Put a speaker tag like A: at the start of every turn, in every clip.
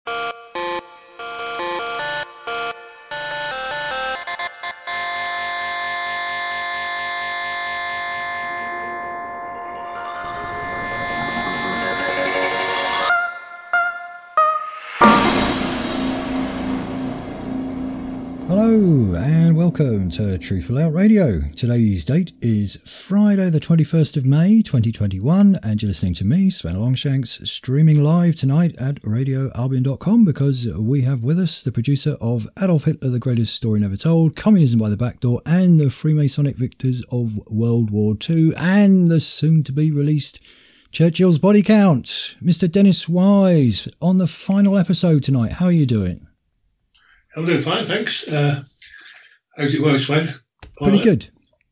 A: Hello and welcome to Truthful Out Radio. Today's date is Friday the 21st of May 2021 and you're listening to me, Sven Longshanks, streaming live tonight at radioalbion.com because we have with us the producer of Adolf Hitler, the Greatest Story Never Told, Communism by the Back Door and the Freemasonic Victors of World War II and the soon-to-be released Churchill's Body Count. Mr. Dennis Wise on the final episode tonight. How are you doing?
B: I'm doing fine, thanks. How's it going, Sven?
A: Pretty good.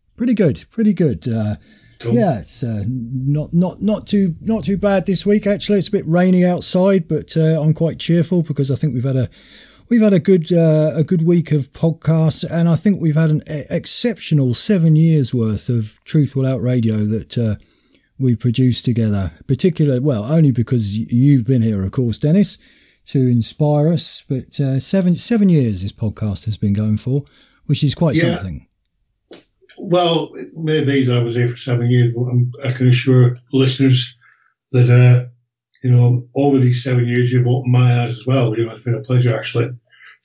B: Cool.
A: Yeah, it's not too bad this week. Actually, it's a bit rainy outside, but I'm quite cheerful because I think we've had a good week of podcasts, and I think we've had an exceptional 7 years worth of Truthful Out Radio that we produced together. Only because you've been here, of course, Dennis, to inspire us, but 7 years this podcast has been going for, which is quite something.
B: Well, it may be that I was here for 7 years, but I can assure listeners that over these 7 years you've opened my eyes as well. It's been a pleasure to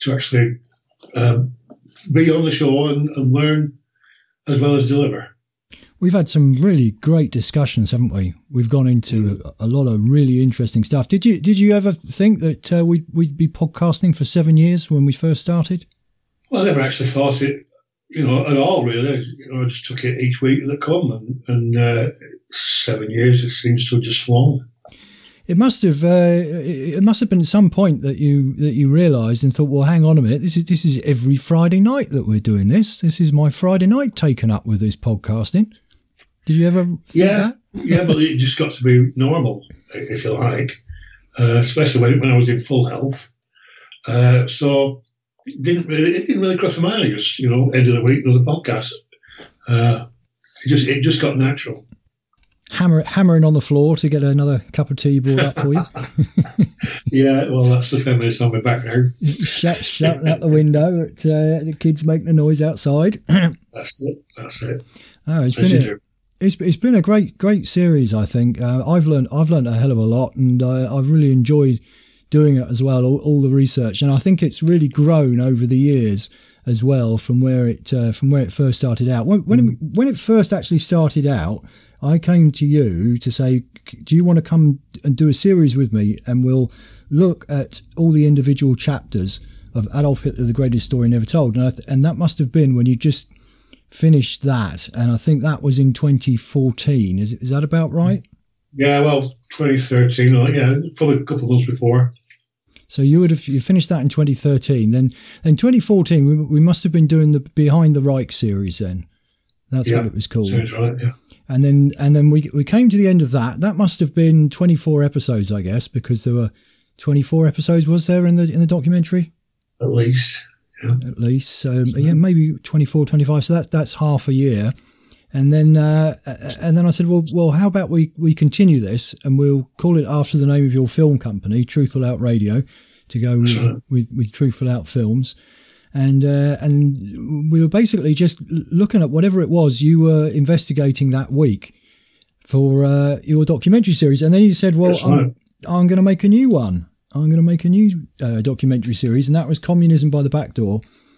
B: be on the show and learn as well as deliver.
A: We've had some really great discussions, haven't we? We've gone into a lot of really interesting stuff. Did you ever think that we'd be podcasting for 7 years when we first started?
B: Well, I never actually thought it, at all, really. I just took it each week that come, and 7 years, it seems to have just flown.
A: It must have been at some point that you realised and thought, well, hang on a minute, this is every Friday night that we're doing this. This is my Friday night taken up with this podcasting. Did you ever think that?
B: Yeah, but it just got to be normal, if you like, especially when I was in full health. So it didn't really cross my mind. Just end of the week, another podcast. It just got natural.
A: Hammering on the floor to get another cup of tea brought up for you.
B: Yeah, well, that's the 10 minutes on my back now.
A: Shouting out the window at the kids making a noise outside.
B: That's it.
A: Oh, it's been a great series. I think I've learned a hell of a lot, and I've really enjoyed doing it as well. All the research, and I think it's really grown over the years as well from where it first started out. When it first actually started out, I came to you to say, do you want to come and do a series with me, and we'll look at all the individual chapters of Adolf Hitler, the Greatest Story Never Told, and that must have been when you just finished that, and I think that was in 2014. Is that about right?
B: Yeah, well, 2013. Yeah, probably a couple of months before.
A: So you finished that in 2013. Then 2014, we must have been doing the Behind the Reich series. Then that's what it was called.
B: Sounds right. Yeah.
A: And then we came to the end of that. That must have been 24 episodes, I guess, because there were 24 episodes. Was there in the documentary?
B: At least. Yeah.
A: At least. So maybe 24, 25. So that's half a year. And then I said, well, how about we continue this, and we'll call it after the name of your film company, Truthful Out Radio, to go with Truthful Out Films. And we were basically just looking at whatever it was you were investigating that week for your documentary series. And then you said, well, I'm going to make a new one. I'm going to make a new documentary series, and that was Communism by the Back Door.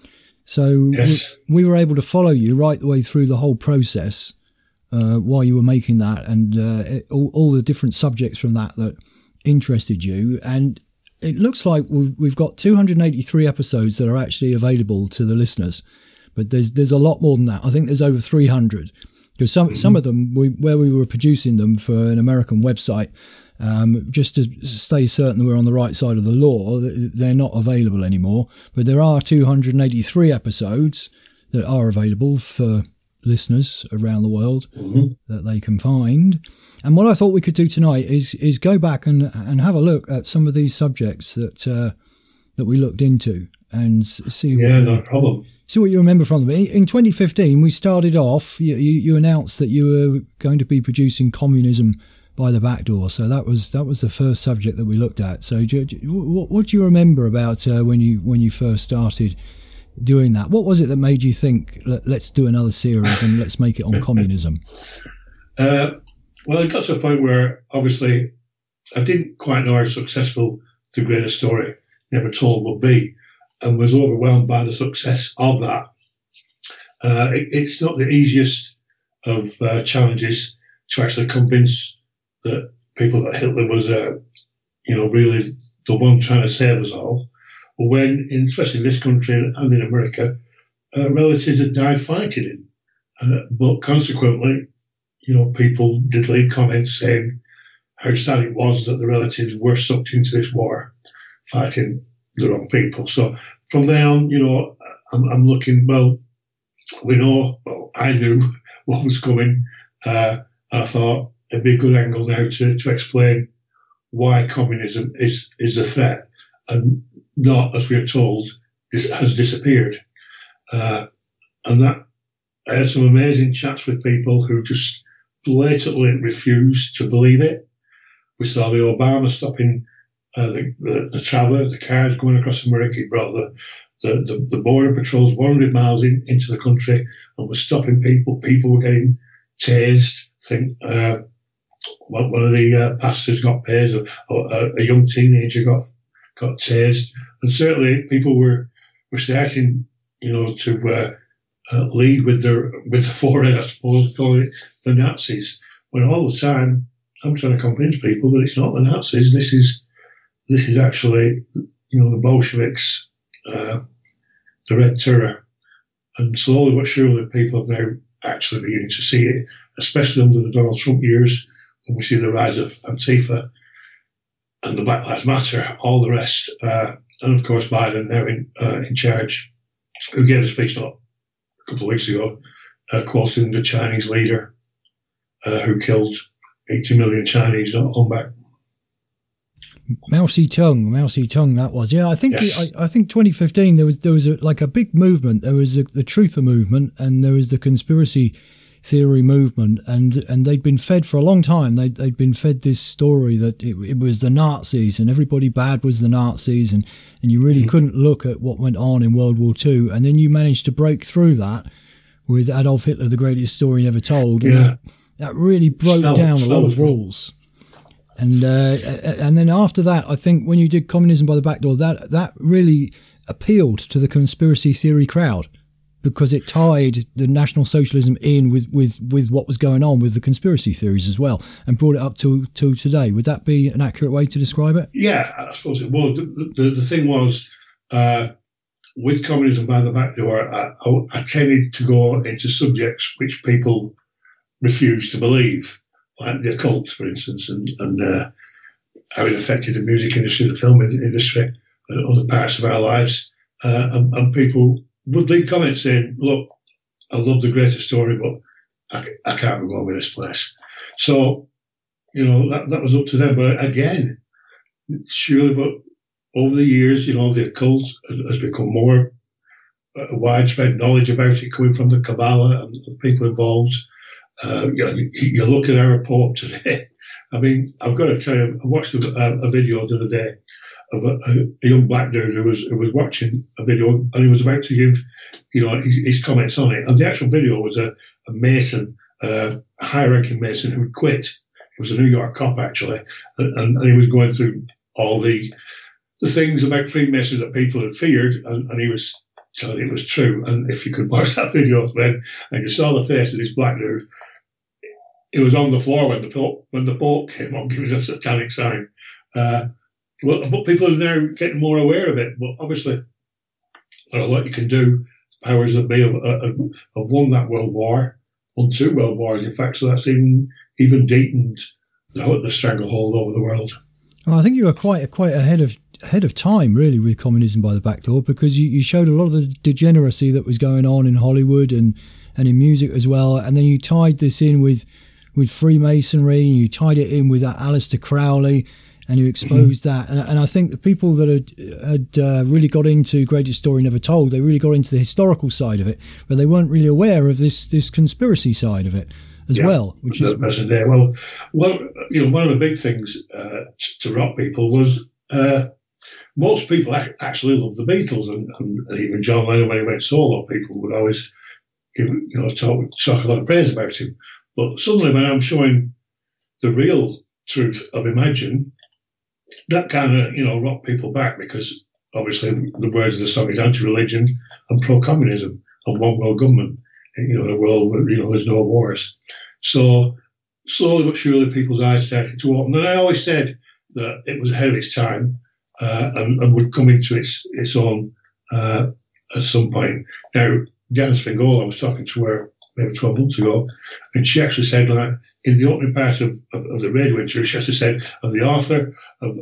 A: So we were able to follow you right the way through the whole process while you were making that, and all the different subjects from that interested you. And it looks like we've got 283 episodes that are actually available to the listeners, but there's a lot more than that. I think there's over 300, because some of them where we were producing them for an American website. Just to stay certain that we're on the right side of the law, they're not available anymore. But there are 283 episodes that are available for listeners around the world that they can find. And what I thought we could do tonight is go back and have a look at some of these subjects that we looked into and see.
B: No problem.
A: See what you remember from them. In 2015, we started off. You announced that you were going to be producing Communism by the Back Door. So that was the first subject that we looked at. So what do you remember about when you first started doing that? What was it that made you think, let's do another series and let's make it on communism?
B: Well, it got to a point where obviously I didn't quite know how successful The Greatest Story Never Told would be, and was overwhelmed by the success of that. It's not the easiest of challenges to actually convince that people that Hitler was, really the one trying to save us all. When, especially in this country and in America, relatives had died fighting him. But consequently, people did leave comments saying how sad it was that the relatives were sucked into this war fighting the wrong people. So from then on, I'm looking, I knew what was coming. And I thought it'd be a good angle now to explain why communism is a threat and not, as we are told, has disappeared. And that I had some amazing chats with people who just blatantly refused to believe it. We saw the Obama stopping the traveller, the cars going across America. He brought the border patrols 100 miles into the country and was stopping people. People were getting tased. I think one of the pastors got tased, or a young teenager got tased. And certainly people were starting, to lead with the forehead, I suppose, calling it the Nazis. When all the time I'm trying to convince people that it's not the Nazis. This is actually, the Bolsheviks, the Red Terror. And slowly but surely people are now actually beginning to see it, especially under the Donald Trump years, when we see the rise of Antifa and the Black Lives Matter, all the rest. And of course Biden now in charge, who gave a speech not a couple of weeks ago, quoting the Chinese leader who killed 80 million Chinese on back.
A: Mao Zedong, that was. Yeah, I think
B: Yes.
A: I think 2015 there was a big movement. There was the truther movement and there was the conspiracy theory movement, and they'd been fed for a long time. They'd been fed this story that it was the Nazis and everybody bad was the Nazis, and you really couldn't look at what went on in World War II. And then you managed to break through that with Adolf Hitler, The Greatest Story Never Told. And
B: Yeah.
A: that really broke down a lot of walls. And then after that, I think when you did Communism by the Back Door, that really appealed to the conspiracy theory crowd because it tied the National Socialism in with what was going on with the conspiracy theories as well, and brought it up to today. Would that be an accurate way to describe it?
B: Yeah, I suppose it was. The thing was, with Communism by the Back Door, I tended to go into subjects which people refused to believe, like the occult, for instance, and how it affected the music industry, the film industry, and other parts of our lives. And people would leave comments saying, look, I love The Greatest Story, but I can't be going with this place. So, that was up to them. But again, surely, but over the years, the occult has become more widespread knowledge about it coming from the Kabbalah and the people involved. You look at our Pope today. I mean, I've got to tell you, I watched a video the other day of a young black dude who was watching a video, and he was about to give, his comments on it. And the actual video was a Mason, a high-ranking Mason who had quit. He was a New York cop, actually, and he was going through all the things about Freemasons that people had feared, and he was telling it was true. And if you could watch that video then, and you saw the face of this black dude, it was on the floor when the Pope came on giving us a satanic sign. But people are now getting more aware of it. But obviously, there are a lot you can do. Powers that be have won that World War, won 2 World Wars, in fact. So that's even deepened the stranglehold over the world.
A: Well, I think you were quite ahead of time, really, with Communism by the Back Door, because you showed a lot of the degeneracy that was going on in Hollywood and in music as well, and then you tied this in with Freemasonry, and you tied it in with that Aleister Crowley, and you exposed that. And I think the people that had really got into Greatest Story Never Told, they really got into the historical side of it, but they weren't really aware of this conspiracy side of it as well. Which is
B: present day. Well, one of the big things to rock people was most people actually loved the Beatles, and even John Lennon, when he went solo, people would always talk a lot of praise about him. But suddenly, when I'm showing the real truth of Imagine, that kind of rocked people back, because obviously the words of the song is anti-religion and pro-communism and one world government, in a world where there's no wars. So slowly but surely people's eyes started to open, and I always said that it was ahead of its time and would come into its own at some point. Now, Diana Spingola, I was talking to her maybe 12 months ago, and she actually said, like, in the opening part of the radio interview, she actually said, of the author of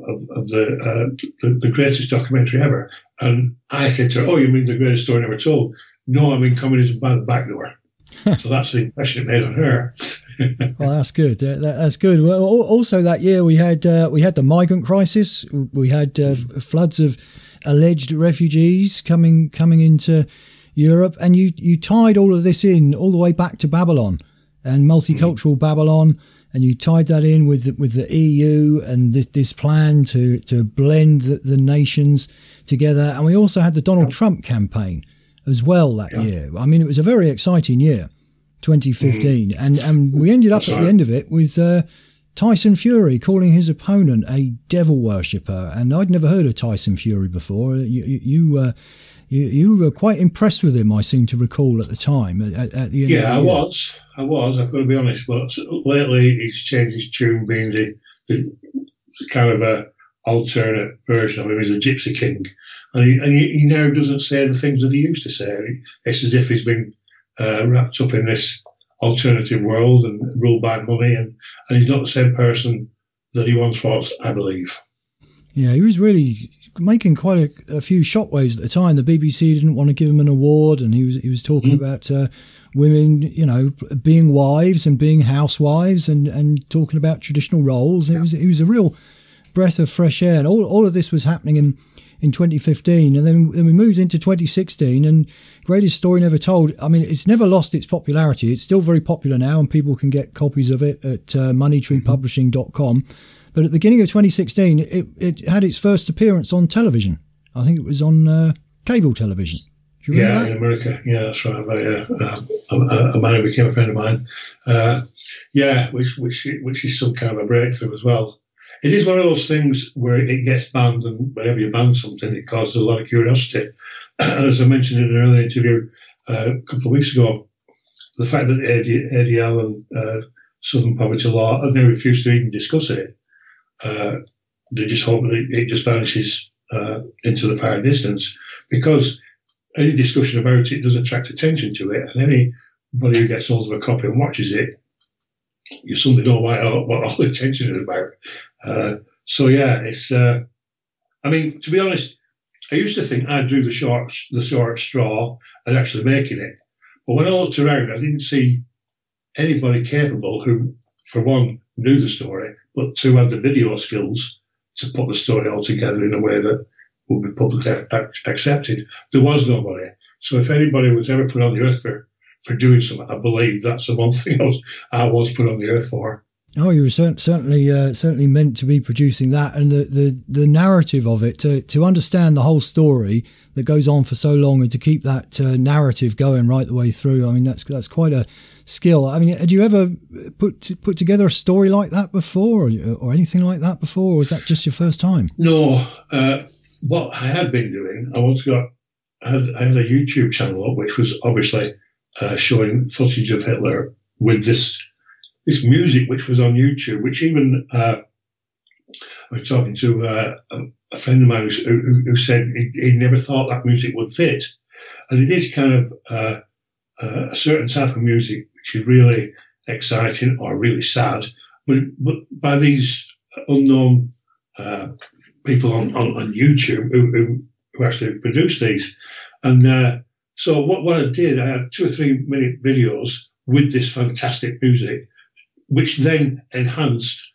B: the greatest documentary ever. And I said to her, "Oh, you mean the greatest story never told?" "No, I mean communism by the back door." So that's the impression it made on her.
A: Well, that's good. That's good. Well, also that year we had the migrant crisis. We had floods of alleged refugees coming into Europe, and you tied all of this in all the way back to Babylon and multicultural Babylon, and you tied that in with the EU and this plan to blend the nations together. And we also had the Donald Trump campaign as well that year. I mean, it was a very exciting year, 2015, and we ended up at the end of it with Tyson Fury calling his opponent a devil worshipper. And I'd never heard of Tyson Fury before. You were quite impressed with him, I seem to recall at the time. At the end of the year.
B: I was. I've got to be honest. But lately, he's changed his tune, being the kind of a alternate version of him. He's a Gypsy King, and he now doesn't say the things that he used to say. It's as if he's been wrapped up in this alternative world and ruled by money, and he's not the same person that he once was, I believe.
A: Yeah, he was really making quite a few shockwaves at the time. The BBC didn't want to give him an award, and he was talking about women, being wives and being housewives, and talking about traditional roles. It was a real breath of fresh air, and all of this was happening in 2015, and then we moved into 2016, and Greatest Story Never Told. I mean, it's never lost its popularity. It's still very popular now, and people can get copies of it at moneytreepublishing.com. But at the beginning of 2016, it had its first appearance on television. I think it was on cable television. Do you remember that?
B: In America. Yeah, that's right. A man who became a friend of mine. Which is some kind of a breakthrough as well. It is one of those things where it gets banned, and whenever you ban something, it causes a lot of curiosity. And as I mentioned in an earlier interview a couple of weeks ago, the fact that ADL and Southern Poverty Law have now refused to even discuss it. They just hope that it just vanishes into the far distance, because any discussion about it does attract attention to it, and anybody who gets hold of a copy and watches it, you suddenly know what all the attention is about. It's. I mean, to be honest, I used to think I drew the short straw at actually making it, but when I looked around, I didn't see anybody capable who, for one, knew the story, but two, had the video skills to put the story all together in a way that would be publicly accepted. There was nobody. So if anybody was ever put on the earth for doing something, I believe that's the one thing I was put on the earth for.
A: Oh, you were certainly meant to be producing that, and the narrative of it, to understand the whole story that goes on for so long, and to keep that narrative going right the way through. I mean, that's quite a skill. I mean, had you ever put together a story like that before, or anything like that before, or was that just your first time?
B: No. What I had been doing, I had a YouTube channel up, which was obviously showing footage of Hitler with this music which was on YouTube, which even I was talking to a friend of mine who said he never thought that music would fit. And it is kind of a certain type of music which is really exciting or really sad, but by these unknown people on YouTube who actually produce these. And so what I did, I had 2 or 3 minute videos with this fantastic music, which then enhanced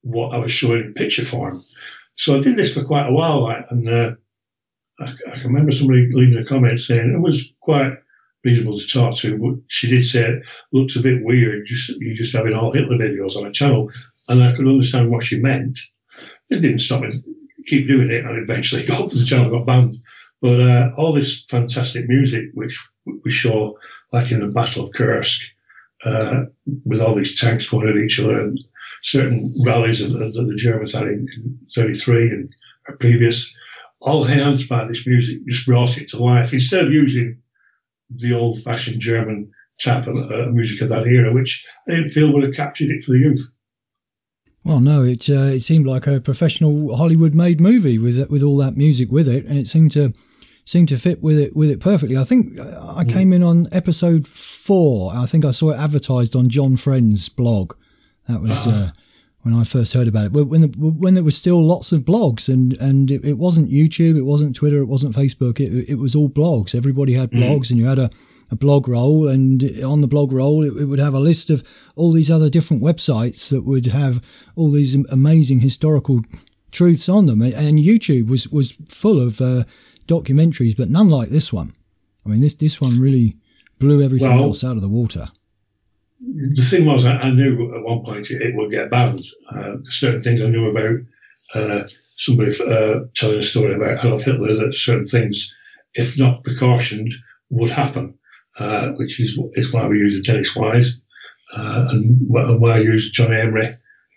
B: what I was showing in picture form. So I did this for quite a while, and I can remember somebody leaving a comment saying it was quite reasonable to talk to, but she did say it looks a bit weird, you just having all Hitler videos on a channel, and I could understand what she meant. It didn't stop me keep doing it, and eventually the channel got banned. But all this fantastic music, which we show, like in the Battle of Kursk, with all these tanks going at each other, and certain rallies that the Germans had in 1933 and previous, all enhanced by this music, just brought it to life. Instead of using the old-fashioned German type of music of that era, which I didn't feel would have captured it for the youth.
A: Well, no, it seemed like a professional Hollywood-made movie with all that music with it, and it seemed to fit with it perfectly. I think I came in on episode 4. I think I saw it advertised on John Friend's blog. That was when I first heard about it. When there was still lots of blogs, and it wasn't YouTube, it wasn't Twitter, it wasn't Facebook. It was all blogs. Everybody had blogs, and you had a blog roll, and on the blog roll it would have a list of all these other different websites that would have all these amazing historical truths on them. And YouTube was full of documentaries, but none like this one. I mean, this one really blew everything else out of the water.
B: The thing was, I knew at one point it would get banned. Certain things I knew about, somebody telling a story about Adolf Hitler, that certain things, if not precautioned, would happen, which is why we use Dennis Wise, and why I use John Emery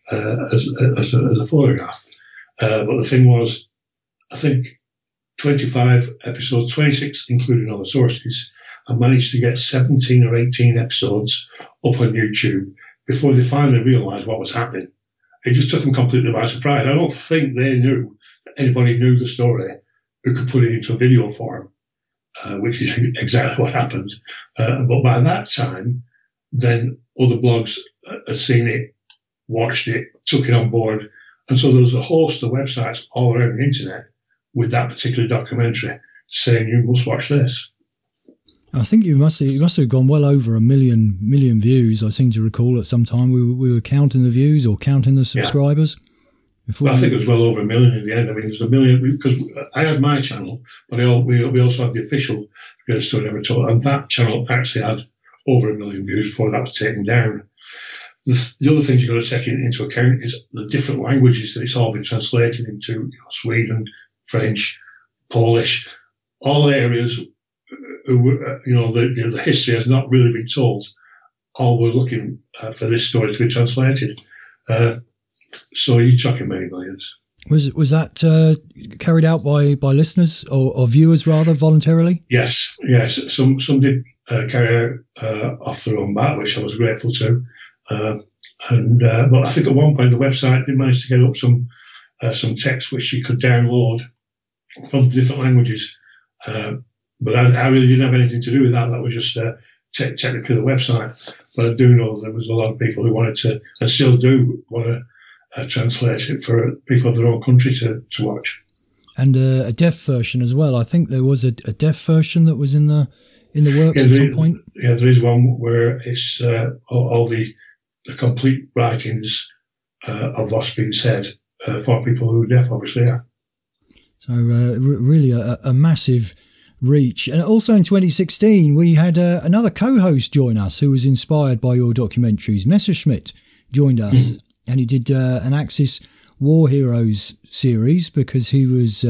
B: as a photograph. But the thing was, I think 25 episodes, 26 including all the sources, I managed to get 17 or 18 episodes up on YouTube before they finally realised what was happening. It just took them completely by surprise. I don't think they knew that anybody knew the story who could put it into a video form, which is exactly what happened. But by that time, then other blogs had seen it, watched it, took it on board. And so there was a host of websites all around the internet with that particular documentary saying, you must watch this.
A: I think you must have gone well over 1 million views. I seem to recall at some time we were counting the views or counting the subscribers.
B: Yeah. Well, I think it was well over 1 million in the end. I mean, it was 1 million because I had my channel, but we also had the official Greatest Story Never Told, and that channel actually had over 1 million views before that was taken down. The other things you've got to take into account is the different languages that it's all been translated into, Sweden, French, Polish, all areas. The history has not really been told. All we're looking for this story to be translated. So you're talking many millions.
A: Was that carried out by listeners or viewers rather voluntarily?
B: Yes. Some did carry out off their own bat, which I was grateful to. But I think at one point the website did manage to get up some text which you could download from different languages. But I really didn't have anything to do with that. That was just technically the website. But I do know there was a lot of people who wanted to, and still do want to translate it for people of their own country to watch. And
A: a deaf version as well. I think there was a deaf version that was in the works at some point.
B: Yeah, there is one where it's all the complete writings of what's been said for people who are deaf, obviously. Yeah.
A: So really a massive reach. And also in 2016 we had another co-host join us who was inspired by your documentaries. Messerschmitt joined us, and he did an Axis War Heroes series because he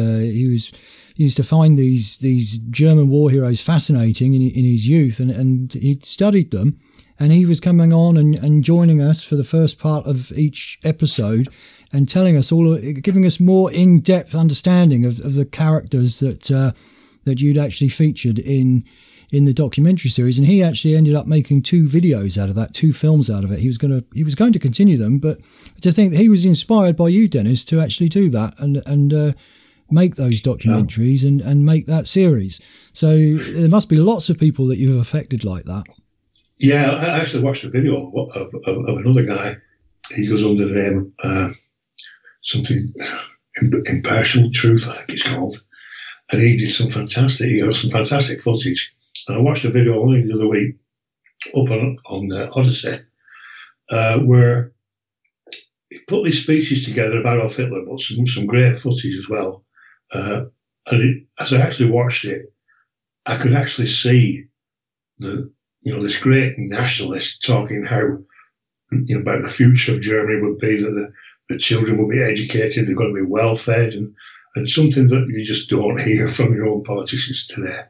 A: used to find these German war heroes fascinating in his youth, and he'd studied them, and he was coming on and joining us for the first part of each episode and telling us giving us more in-depth understanding of the characters that you'd actually featured in the documentary series. And he actually ended up making 2 videos out of that, 2 films out of it. He was going to continue them, but to think that he was inspired by you, Dennis, to actually do that and make those documentaries and make that series. So there must be lots of people that you've affected like that.
B: Yeah, I actually watched a video of another guy. He goes under the name something Impartial Truth, I think it's called. And he did some fantastic footage. And I watched a video only the other week up on Odyssey, where he put these speeches together of Adolf Hitler, but some great footage as well. As I actually watched it, I could actually see this great nationalist talking how about the future of Germany would be that the children will be educated, they're going to be well fed, and something that you just don't hear from your own politicians today.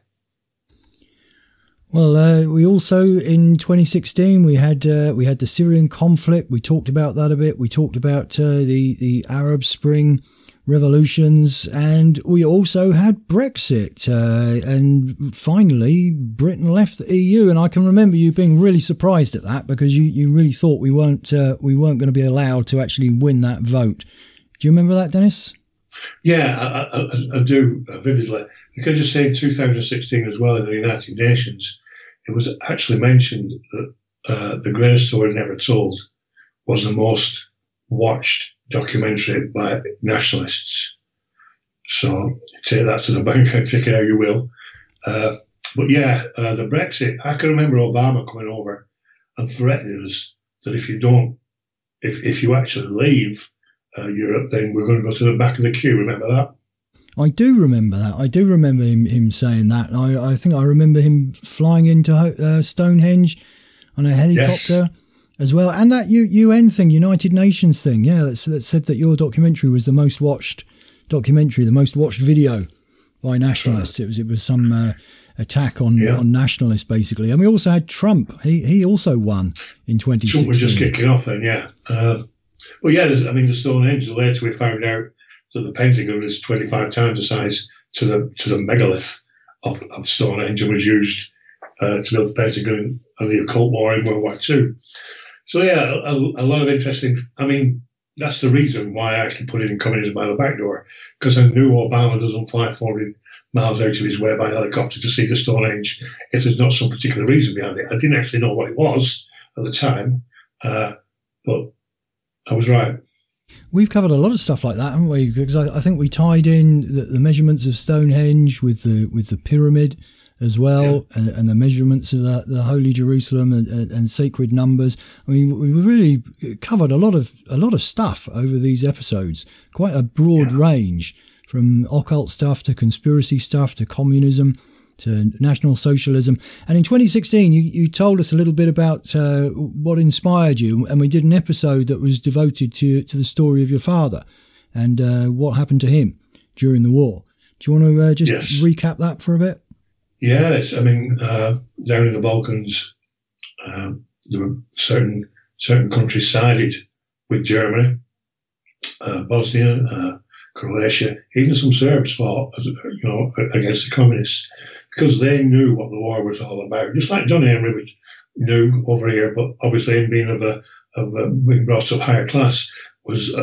A: Well, we also in 2016 we had the Syrian conflict. We talked about that a bit. We talked about the Arab Spring revolutions, and we also had Brexit. And finally, Britain left the EU. And I can remember you being really surprised at that, because you really thought we weren't going to be allowed to actually win that vote. Do you remember that, Dennis?
B: Yeah, I do vividly. I can just say in 2016 as well, in the United Nations, it was actually mentioned that The Greatest Story Never Told was the most watched documentary by nationalists. So take that to the bank and take it how you will. But yeah, the Brexit, I can remember Obama coming over and threatening us that if you actually leave Europe, then we're going to go to the back of the queue. Remember that?
A: I do remember that. I do remember him saying that. And I think I remember him flying into Stonehenge on a helicopter as well. And that UN thing, United Nations thing, that said that your documentary was the most watched documentary, the most watched video by nationalists. Right. It was some attack on nationalists, basically. And we also had Trump. He also won in 2016.
B: Trump was just kicking off then, yeah. Well, yeah, the Stonehenge, later we found out that the Pentagon is 25 times the size to the megalith of Stonehenge, and was used to build the Pentagon and the occult war in World War II. So yeah, a lot of interesting. I mean, that's the reason why I actually put it in Communism by the Back Door, because I knew Obama doesn't fly 400 miles out of his way by helicopter to see the Stonehenge if there's not some particular reason behind it. I didn't actually know what it was at the time, but I was right.
A: We've covered a lot of stuff like that, haven't we? Because I think we tied in the measurements of Stonehenge with the pyramid as well, and the measurements of the Holy Jerusalem and sacred numbers. I mean, we really covered a lot of stuff over these episodes. Quite a broad range, from occult stuff to conspiracy stuff to communism to National Socialism. And in 2016, you told us a little bit about what inspired you, and we did an episode that was devoted to the story of your father and what happened to him during the war. Do you want to just recap that for a bit?
B: Yes, I mean, down in the Balkans, there were certain countries sided with Germany, Bosnia, Croatia, even some Serbs fought, against the communists, because they knew what the war was all about. Just like John Henry knew over here, but obviously him being being brought up higher class was,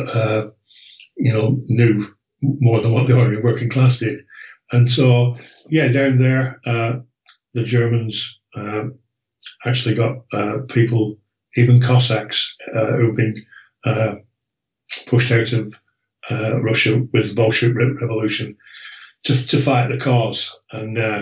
B: knew more than what the ordinary working class did. And so, down there, the Germans actually got people, even Cossacks, who've been pushed out of Russia with the Bolshevik Revolution to fight the cause. And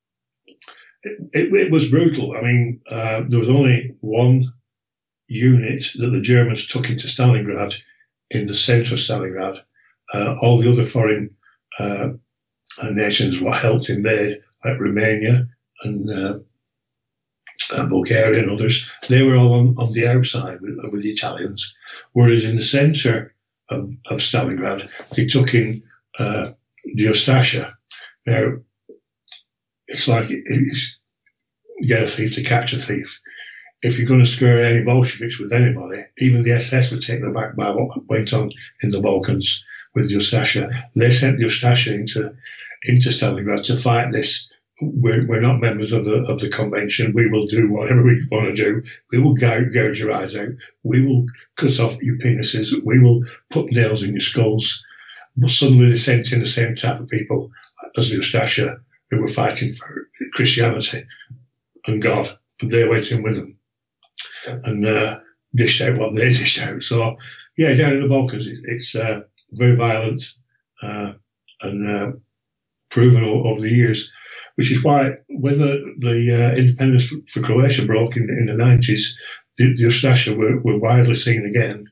B: it was brutal. I mean, there was only one unit that the Germans took into Stalingrad, in the centre of Stalingrad. All the other foreign nations were helped invade, like Romania and Bulgaria and others. They were all on the outside with the Italians, whereas in the centre of Stalingrad, they took in the Ustasha. Now, it's like get a thief to catch a thief. If you're going to scare any Bolsheviks with anybody, even the SS were taken aback by what went on in the Balkans with the Ustasha. They sent the Ustasha into Stalingrad to fight this. We're not members of the convention. We will do whatever we want to do. We will gouge your eyes out. We will cut off your penises. We will put nails in your skulls. But suddenly they sent in the same type of people as the Ustasha, who were fighting for Christianity and God. And they went in with them and dished out what they dished out. So, down in the Balkans, it's very violent and proven over the years, which is why when the independence for Croatia broke in the 90s, the Ustasha were widely seen again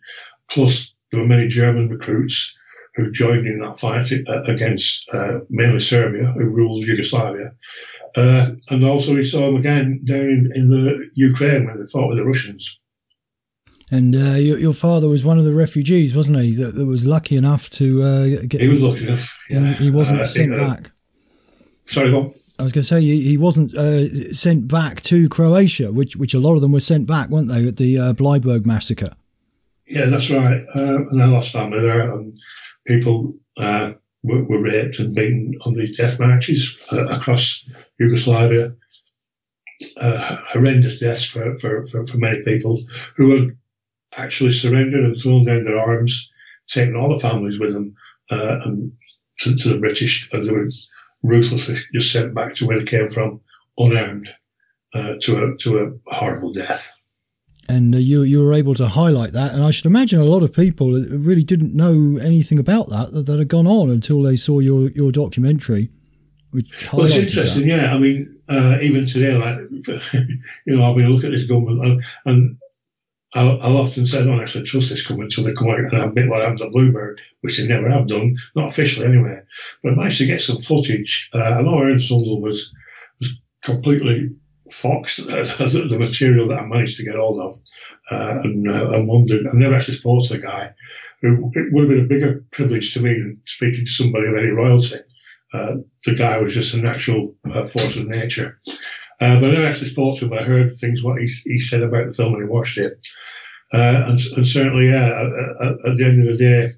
B: plus there were many German recruits who joined in that fight against mainly Serbia, who ruled Yugoslavia. And also we saw them again down in the Ukraine when they fought with the Russians.
A: And your father was one of the refugees, wasn't he? That was lucky enough to get.
B: He was lucky enough. Yeah.
A: He wasn't sent back.
B: Sorry, Bob.
A: I was going to say he wasn't sent back to Croatia, which a lot of them were sent back, weren't they, at the Bleiburg massacre?
B: Yeah, that's right. And I lost family there, and people were raped and beaten on the death marches across Yugoslavia. Horrendous deaths for many people who had actually surrendered and thrown down their arms, taken all the families with them, and to the British, and they were ruthlessly just sent back to where they came from, unarmed, to a horrible death. And
A: you were able to highlight that, and I should imagine a lot of people really didn't know anything about that had gone on until they saw your documentary.
B: Well, it's interesting, that. Yeah. I mean, even today, like I'll be look at this government, and I'll often say I don't actually trust this government until they come out and admit what happened at Bluebird, which they never have done, not officially anyway. But I managed to get some footage. I know Ernst Sundell was completely foxed the material that I managed to get hold of, and wondered. I never actually spoke to the guy. It would have been a bigger privilege to me than speaking to somebody of any royalty. The guy was just a natural force of nature. But I never actually spoke to him. I heard things what he said about the film when he watched it, and certainly, yeah. At the end of the day,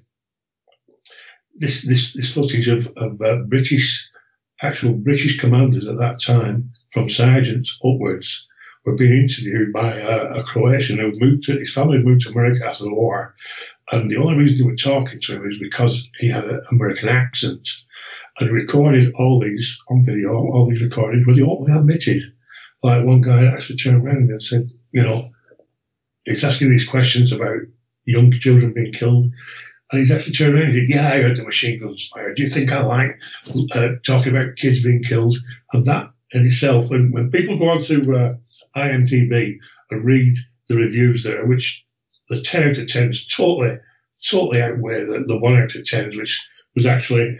B: this footage of actual British commanders at that time, from sergeants upwards, were being interviewed by a Croatian who his family had moved to America after the war, and the only reason they were talking to him is because he had an American accent. And recorded all these on video, all these recordings, were they all admitted. Like one guy actually turned around and said, he's asking these questions about young children being killed. And he's actually turned around and said, yeah, I heard the machine guns fired. Do you think I like talking about kids being killed? And that in itself, when people go onto IMDb and read the reviews there, which the 10 out of 10s totally outweigh the 1 out of 10s, which was actually,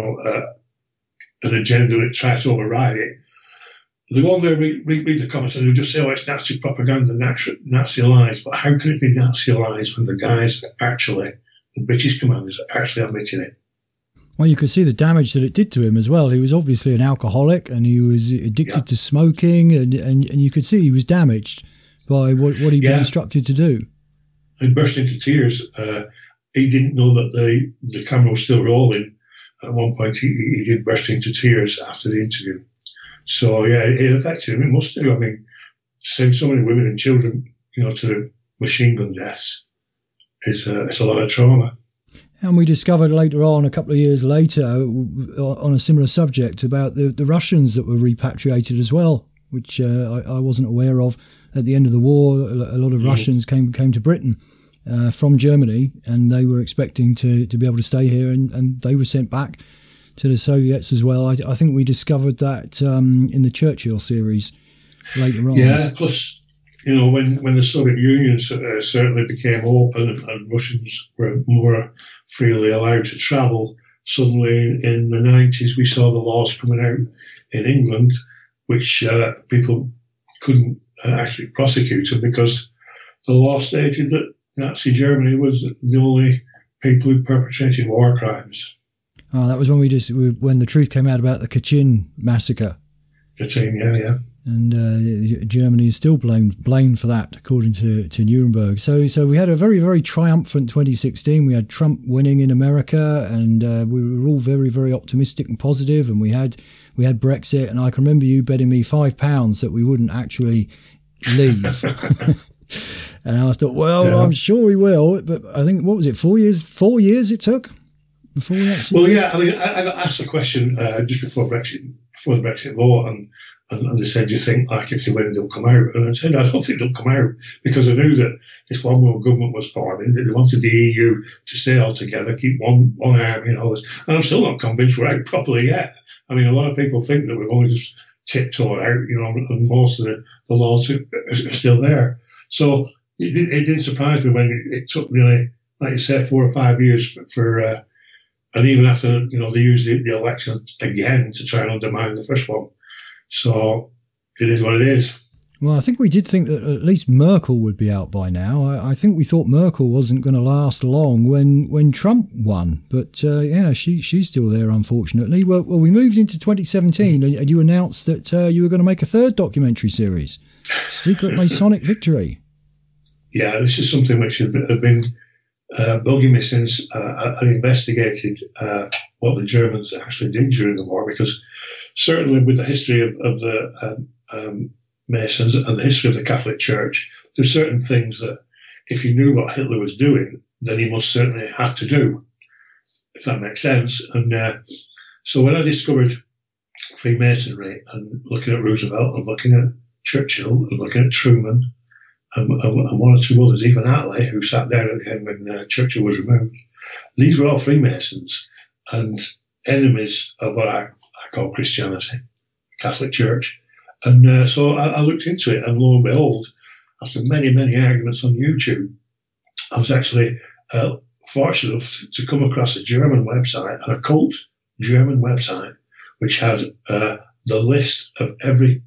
B: an agenda that tried to override it. They go on there, read the comments, and they'll just say, it's Nazi propaganda, Nazi lies. But how can it be Nazi lies when the guys the British commanders are actually admitting it?
A: Well, you could see the damage that it did to him as well. He was obviously an alcoholic, and he was addicted to smoking, and you could see he was damaged by what he'd been instructed to do.
B: He burst into tears. He didn't know that the camera was still rolling. At one point, he did burst into tears after the interview. So, yeah, it affected him. It must do. I mean, to send so many women and children, to the machine gun deaths, it's a lot of trauma.
A: And we discovered later on, a couple of years later, on a similar subject, about the Russians that were repatriated as well, which I wasn't aware of. At the end of the war, a lot of Russians came to Britain. From Germany, and they were expecting to be able to stay here, and they were sent back to the Soviets as well. I think we discovered that in the Churchill series later on.
B: Yeah, plus, when the Soviet Union certainly became open and Russians were more freely allowed to travel, suddenly in the 90s we saw the laws coming out in England, which people couldn't actually prosecute them because the law stated that Nazi Germany was the only people who perpetrated war crimes.
A: Oh, that was when when the truth came out about the Katyn massacre.
B: Katyn, yeah.
A: And Germany is still blamed for that, according to Nuremberg. So we had a very, very triumphant 2016. We had Trump winning in America, and we were all very, very optimistic and positive. And we had Brexit, and I can remember you betting me £5 that we wouldn't actually leave. And I thought, I'm sure we will. But I think, what was it, 4 years? 4 years it took before we actually.
B: Well, yeah. I mean, I got asked the question just before the Brexit vote, and they said, "Do you think, like, if they win, they'll come out?" And I said, "I don't think they'll come out because I knew that this one world government was forming. That they wanted the EU to stay all together, keep one army, and all this. And I'm still not convinced we're out properly yet. I mean, a lot of people think that we've only just tiptoed out, and most of the laws are still there. So." It didn't surprise me when it took nearly like you said, 4 or 5 years for and even after, they used the election again to try and undermine the first one. So it is what it is.
A: Well, I think we did think that at least Merkel would be out by now. I think we thought Merkel wasn't going to last long when Trump won. But she's still there, unfortunately. Well, we moved into 2017 and you announced that you were going to make a third documentary series, Secret Masonic Victory.
B: Yeah, this is something which had been bugging me since I investigated what the Germans actually did during the war, because certainly with the history of the Masons and the history of the Catholic Church, there's certain things that if you knew what Hitler was doing, then he must certainly have to do, if that makes sense. And so when I discovered Freemasonry and looking at Roosevelt and looking at Churchill and looking at Truman and one or two others, even Attlee, who sat there at the end when Churchill was removed, these were all Freemasons and enemies of what I call Christianity, Catholic Church. And so I looked into it, and lo and behold, after many, many arguments on YouTube, I was actually fortunate enough to come across a German website, an occult German website, which had the list of every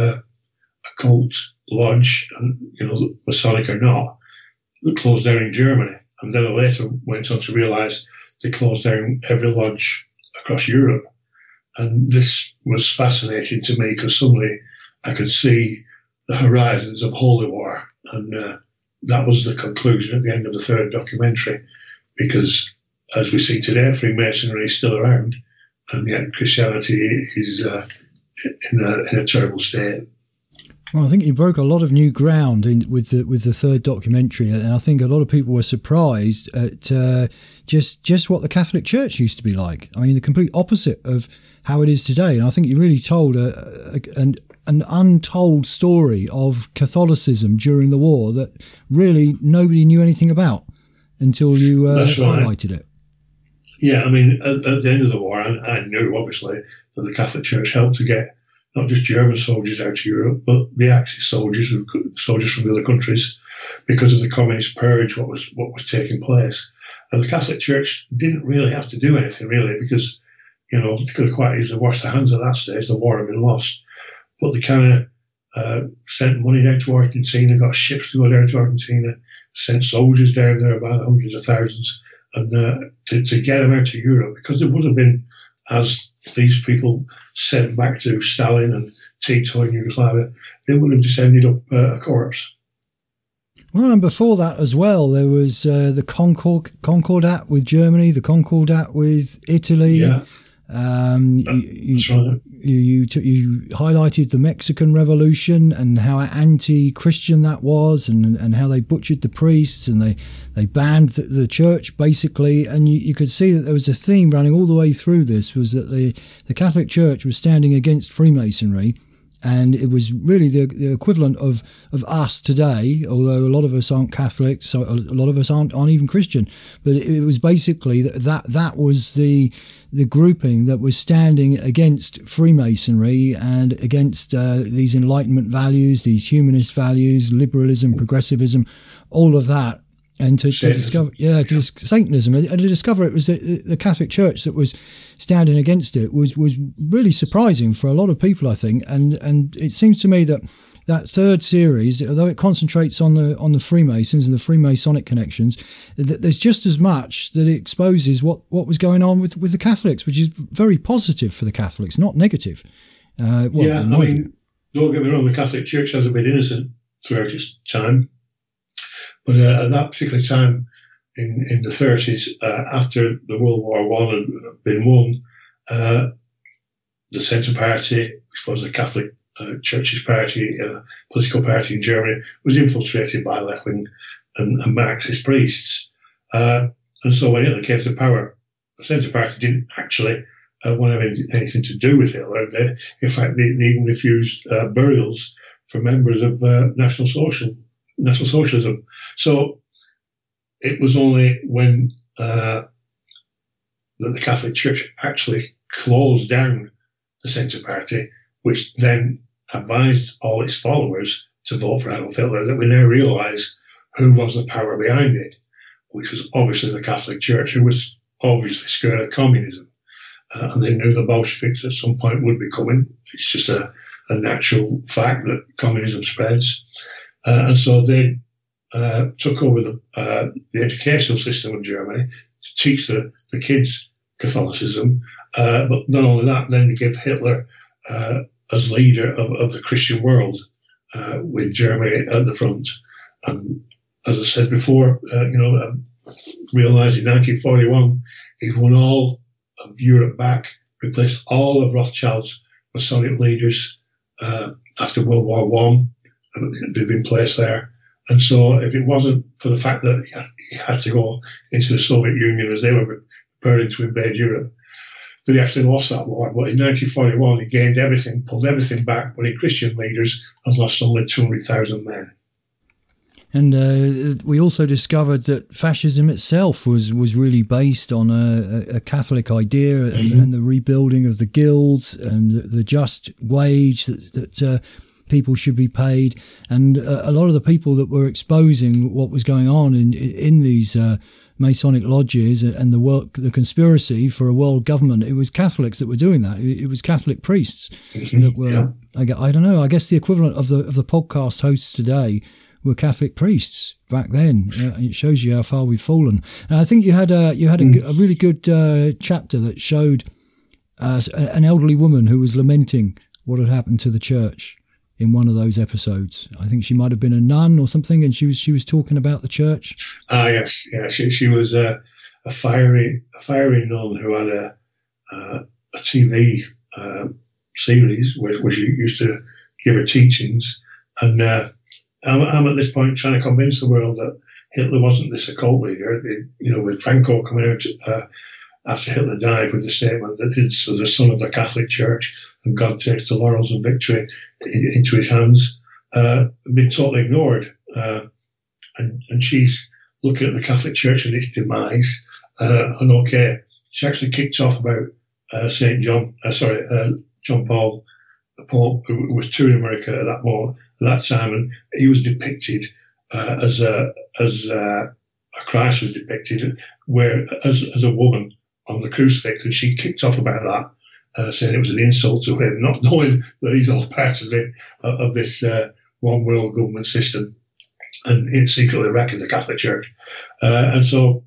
B: occult lodge, and Masonic or not, that closed down in Germany. And then I later went on to realise they closed down every lodge across Europe. And this was fascinating to me because suddenly I could see the horizons of holy war. And that was the conclusion at the end of the third documentary, because as we see today, Freemasonry is still around, and yet Christianity is in a terrible state.
A: Well, I think you broke a lot of new ground with the third documentary, and I think a lot of people were surprised at just what the Catholic Church used to be like. I mean, the complete opposite of how it is today. And I think you really told an untold story of Catholicism during the war that really nobody knew anything about until you highlighted it.
B: Yeah, I mean, at the end of the war, I knew, obviously, that the Catholic Church helped to get not just German soldiers out of Europe, but the Axis soldiers from the other countries, because of the communist purge, what was taking place. And the Catholic Church didn't really have to do anything, really, because, they could have quite easily washed their hands at that stage. The war had been lost. But they kind of sent money down to Argentina, got ships to go down to Argentina, sent soldiers down there by the hundreds of thousands, and to get them out to Europe, because it would have been, as these people sent back to Stalin and Tito in Yugoslavia, they would have just ended up a corpse.
A: Well, and before that as well, there was the Concordat with Germany, the Concordat with Italy.
B: Yeah.
A: That's right. You highlighted the Mexican Revolution and how anti-Christian that was, and how they butchered the priests and they banned the church basically. And you could see that there was a theme running all the way through this, was that the Catholic Church was standing against Freemasonry. And it was really the equivalent of us today, although a lot of us aren't Catholics, so a lot of us aren't even Christian. But it was basically that was the grouping that was standing against Freemasonry and against these Enlightenment values, these humanist values, liberalism, progressivism, all of that. And to discover, Satanism, and to discover it was the Catholic Church that was standing against it was really surprising for a lot of people, I think. And it seems to me that third series, although it concentrates on the Freemasons and the Freemasonic connections, that there's just as much that it exposes what was going on with the Catholics, which is very positive for the Catholics, not negative.
B: Don't get me wrong, the Catholic Church hasn't been innocent throughout its time. But at that particular time in the 30s, after the World War I had been won, the Centre Party, which was the Catholic Church's party, political party in Germany, was infiltrated by left-wing and Marxist priests. And so when Hitler came to power, the Centre Party didn't actually want to have anything to do with Hitler. In fact, they even refused burials for members of National Socialism. So it was only when the Catholic Church actually closed down the Centre Party, which then advised all its followers to vote for Adolf Hitler, that we now realise who was the power behind it. which was obviously the Catholic Church, who was obviously scared of communism. And they knew the Bolsheviks at some point would be coming. It's just a natural fact that communism spreads. And so they took over the educational system in Germany to teach the kids Catholicism. But not only that, then they gave Hitler as leader of the Christian world, with Germany at the front. And as I said before, realised in 1941, he'd won all of Europe back, replaced all of Rothschild's Masonic leaders after World War I. They'd been placed there. And so if it wasn't for the fact that he had to go into the Soviet Union as they were preparing to invade Europe, that he actually lost that war. But in 1941, he gained everything, pulled everything back, but in Christian leaders and lost only 200,000 men.
A: And we also discovered that fascism itself was really based on a Catholic idea, and the rebuilding of the guilds and the just wage that people should be paid. And a lot of the people that were exposing what was going on in these Masonic lodges and the conspiracy for a world government, it was Catholics that were doing that. It was Catholic priests that were, I don't know, I guess the equivalent of the podcast hosts today were Catholic priests back then. It shows you how far we've fallen. And I think you had a really good chapter that showed an elderly woman who was lamenting what had happened to the church in one of those episodes. I think she might have been a nun or something, and she was talking about the church.
B: Yes, yeah. She was a fiery nun who had a TV series where she used to give her teachings, and I'm at this point trying to convince the world that Hitler wasn't this occult leader. With Franco coming out after Hitler died with the statement that it's the son of the Catholic Church and God takes the laurels and victory into his hands, been totally ignored. And she's looking at the Catholic Church and its demise. She actually kicked off about John Paul, the Pope, who was touring America at that time, and he was depicted as a Christ was depicted, as a woman on the crucifix, and she kicked off about that, saying it was an insult to him, not knowing that he's all part of this one world government system, and secretly wrecking the Catholic Church. I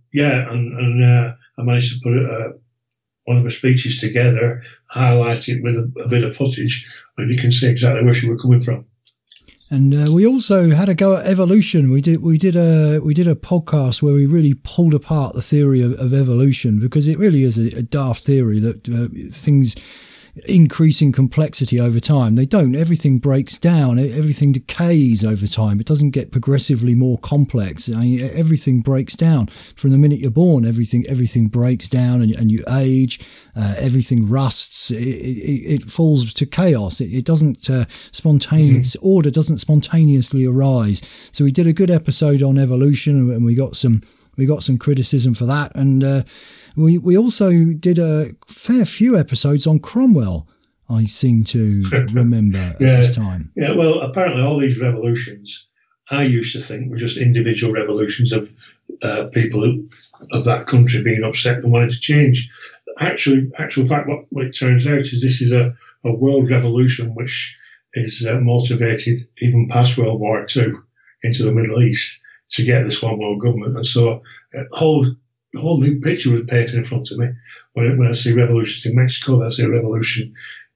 B: managed to put one of her speeches together, highlight it with a bit of footage, and you can see exactly where she was coming from.
A: And we also had a go at evolution. We did a podcast where we really pulled apart the theory of evolution, because it really is a daft theory that things increase in complexity over time. They don't. Everything breaks down. Everything decays over time. It doesn't get progressively more complex. Everything breaks down from the minute you're born. Everything breaks down, and you age. Everything rusts. It falls to chaos. It doesn't spontaneous order doesn't spontaneously arise. So we did a good episode on evolution, and we got some criticism for that. And we also did a fair few episodes on Cromwell, I seem to remember at this time.
B: Yeah, well, apparently all these revolutions, I used to think, were just individual revolutions of people of that country being upset and wanting to change. Actual fact, what it turns out is this is a world revolution which is motivated even past World War II into the Middle East to get this one world government. And so a whole new picture was painted in front of me. When I see revolutions in Mexico, I see a revolution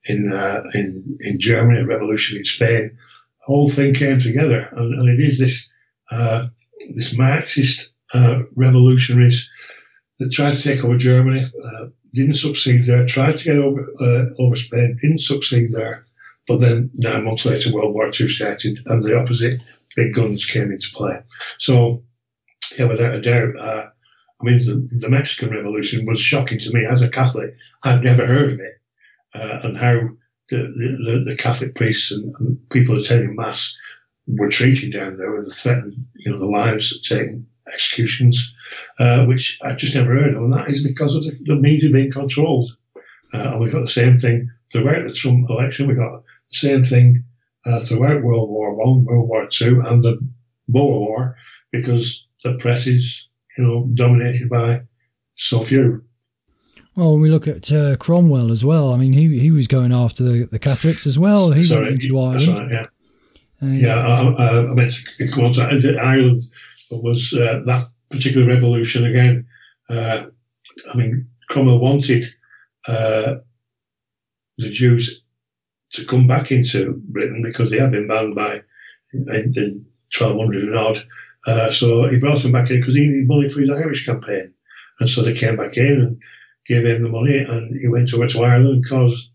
B: in Germany, a revolution in Spain. The whole thing came together, and it is this Marxist revolutionaries that tried to take over Germany, didn't succeed there, tried to get over Spain, didn't succeed there, but then 9 months later World War II started, and the opposite big guns came into play. So, yeah, without a doubt, the Mexican Revolution was shocking to me as a Catholic. I'd never heard of it, and how the Catholic priests and people attending Mass were treated down there with the threatened, the lives, taking executions, which I just never heard of, and that is because of the media being controlled. And we got the same thing throughout the Trump election. We got the same thing throughout World War I, World War II, and the Boer War, because the press is dominated by so few.
A: Well, when we look at Cromwell as well, I mean, he was going after the Catholics as well. He went into Ireland.
B: That's right, yeah. I meant to go on to Ireland. Was that particular revolution again? I mean, Cromwell wanted the Jews to come back into Britain because they had been banned in 1200 and odd. So he brought them back in because he needed money for his Irish campaign. And so they came back in and gave him the money, and he went over to Ireland and caused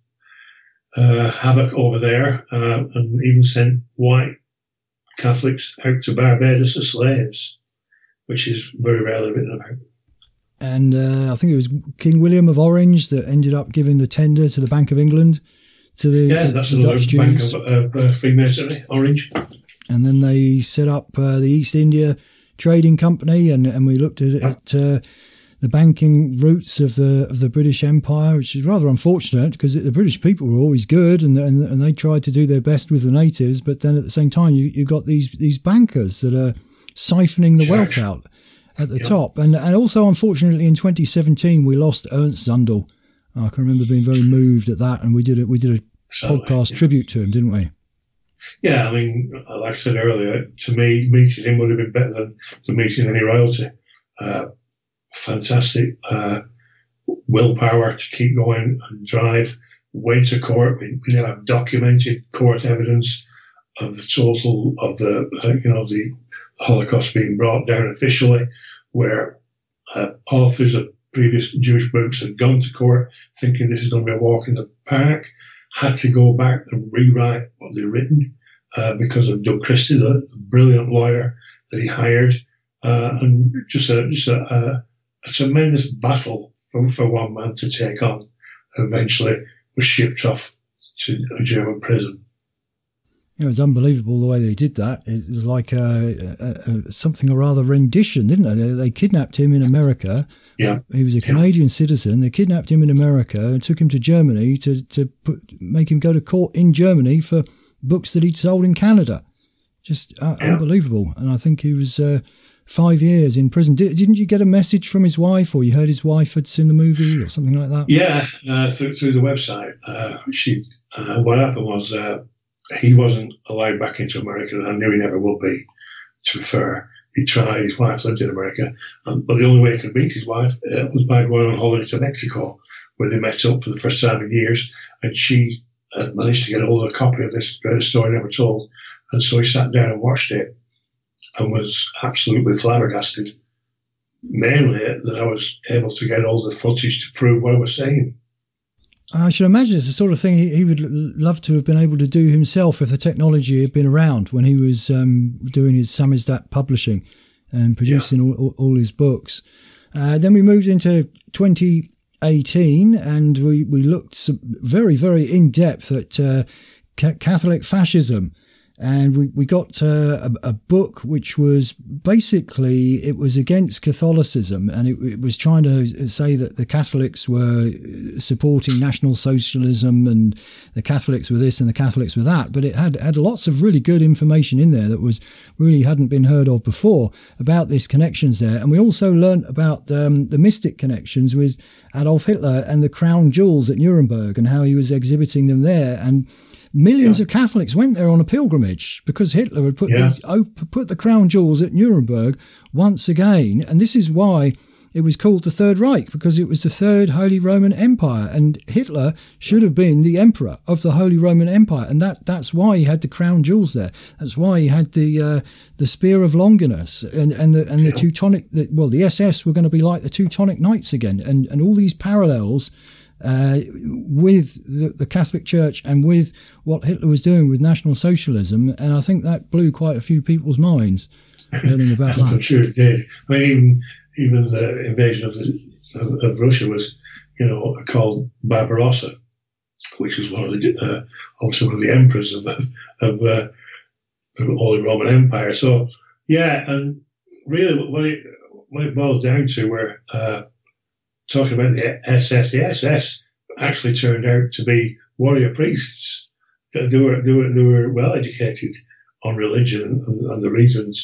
B: havoc over there, and even sent white Catholics out to Barbados as slaves, which is very rarely written about.
A: And I think it was King William of Orange that ended up giving the tender to the Bank of England, to the
B: that's
A: the
B: another
A: Dutch
B: bank
A: Jews.
B: of Freemasonry, Orange.
A: And then they set up the East India Trading Company, and we looked at the banking roots of the British Empire, which is rather unfortunate because the British people were always good and they tried to do their best with the natives, but then at the same time you've got these bankers that are siphoning the wealth out at the top. And also, unfortunately, in 2017 we lost Ernst Zundel. I can remember being very moved at that, and we did a podcast tribute to him, didn't we?
B: Yeah, I mean, like I said earlier, to me, meeting him would have been better than meeting any royalty. Fantastic willpower to keep going and drive. Went to court. We now have documented court evidence of the total of the Holocaust being brought down officially, where authors of previous Jewish books had gone to court thinking this is going to be a walk in the park, had to go back and rewrite what they'd written because of Doug Christie, the brilliant lawyer that he hired, and just a tremendous battle for one man to take on. Eventually was shipped off to a German prison.
A: It was unbelievable the way they did that. It was like something or other rendition, didn't they? They kidnapped him in America.
B: Yeah,
A: he was a Canadian citizen. They kidnapped him in America and took him to Germany to make him go to court in Germany for books that he'd sold in Canada. Just unbelievable. And I think he was 5 years in prison. Didn't you get a message from his wife, or you heard his wife had seen the movie or something like that?
B: Yeah, through the website. What happened was he wasn't allowed back into America, and I knew he never would be, to be fair. He tried, his wife lived in America, but the only way he could meet his wife was by going on holiday to Mexico, where they met up for the first time in years, and she had managed to get hold of a copy of this greatest story never told, and so he sat down and watched it, and was absolutely flabbergasted, mainly that I was able to get all the footage to prove what I was saying.
A: I should imagine it's the sort of thing he would love to have been able to do himself if the technology had been around when he was doing his Samizdat publishing and producing all his books. Then we moved into 2018 and we looked very, very in depth at Catholic fascism. And we got a book which was basically, it was against Catholicism, and it was trying to say that the Catholics were supporting National Socialism and the Catholics were this and the Catholics were that. But it had lots of really good information in there that was really hadn't been heard of before about these connections there. And we also learnt about the mystic connections with Adolf Hitler and the crown jewels at Nuremberg and how he was exhibiting them there. And millions of Catholics went there on a pilgrimage because Hitler had put the crown jewels at Nuremberg once again. And this is why it was called the Third Reich, because it was the Third Holy Roman Empire. And Hitler should have been the emperor of the Holy Roman Empire. And that's why he had the crown jewels there. That's why he had the Spear of Longinus and the Teutonic. The SS were going to be like the Teutonic Knights again. And all these parallels with the Catholic Church and with what Hitler was doing with National Socialism, and I think that blew quite a few people's minds learning about that.
B: I'm sure it did. I mean, even the invasion of Russia was, called Barbarossa, which was also one of the emperors of the Holy Roman Empire. So, and really, what it boils down to, we're talking about the SS actually turned out to be warrior priests. They were well educated on religion and the reasons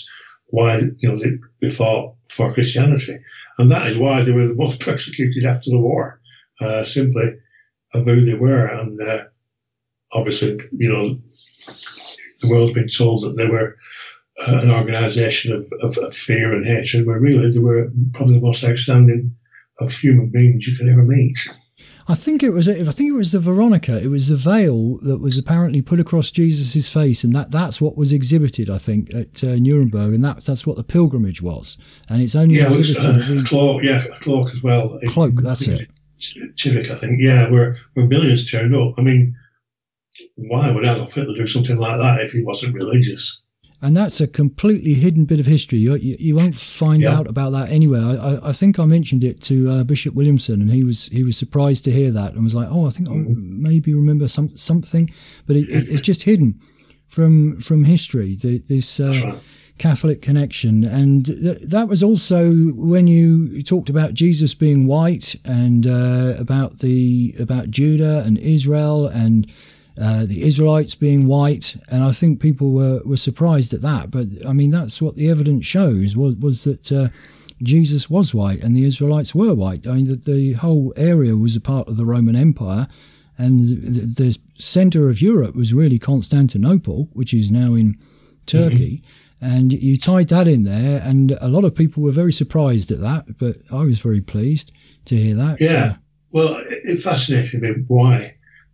B: why they fought for Christianity, and that is why they were the most persecuted after the war, simply of who they were. And obviously, the world's been told that they were an organisation of fear and hatred, where really they were probably the most outstanding of human beings you could ever meet.
A: I think it was the Veronica. It was the veil that was apparently put across Jesus's face, and that's what was exhibited, I think, at Nuremberg, and that's what the pilgrimage was. And it's only exhibited
B: a cloak, a cloak as well.
A: Cloak, that's it.
B: Civic, I think, where millions turned up. I mean, why would Adolf Hitler do something like that if he wasn't religious?
A: And that's a completely hidden bit of history. You won't find out about that anywhere. I think I mentioned it to Bishop Williamson, and he was surprised to hear that and was like, "Oh, I think I maybe remember something," but it's just hidden from history. This right. Catholic connection, and that was also when you talked about Jesus being white, and about Judah and Israel and the Israelites being white, and I think people were surprised at that. But I mean, that's what the evidence shows was that Jesus was white and the Israelites were white. I mean, the whole area was a part of the Roman Empire, and the centre of Europe was really Constantinople, which is now in Turkey. Mm-hmm. And you tied that in there, and a lot of people were very surprised at that, but I was very pleased to hear that.
B: Yeah, so. Well, it fascinated me why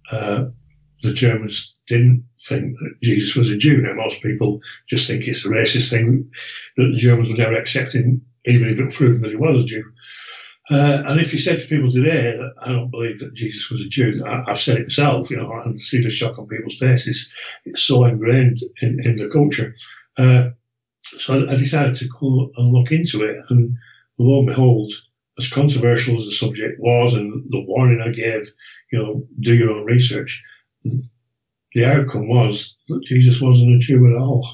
B: the Germans didn't think that Jesus was a Jew. Now, most people just think it's a racist thing that the Germans would never accept him, even if it proven that he was a Jew. And if you said to people today that I don't believe that Jesus was a Jew, I've said it myself, and see the shock on people's faces. It's so ingrained in the culture. So I decided to go and look into it, and lo and behold, as controversial as the subject was, and the warning I gave, do your own research, the outcome was that Jesus wasn't a Jew at all.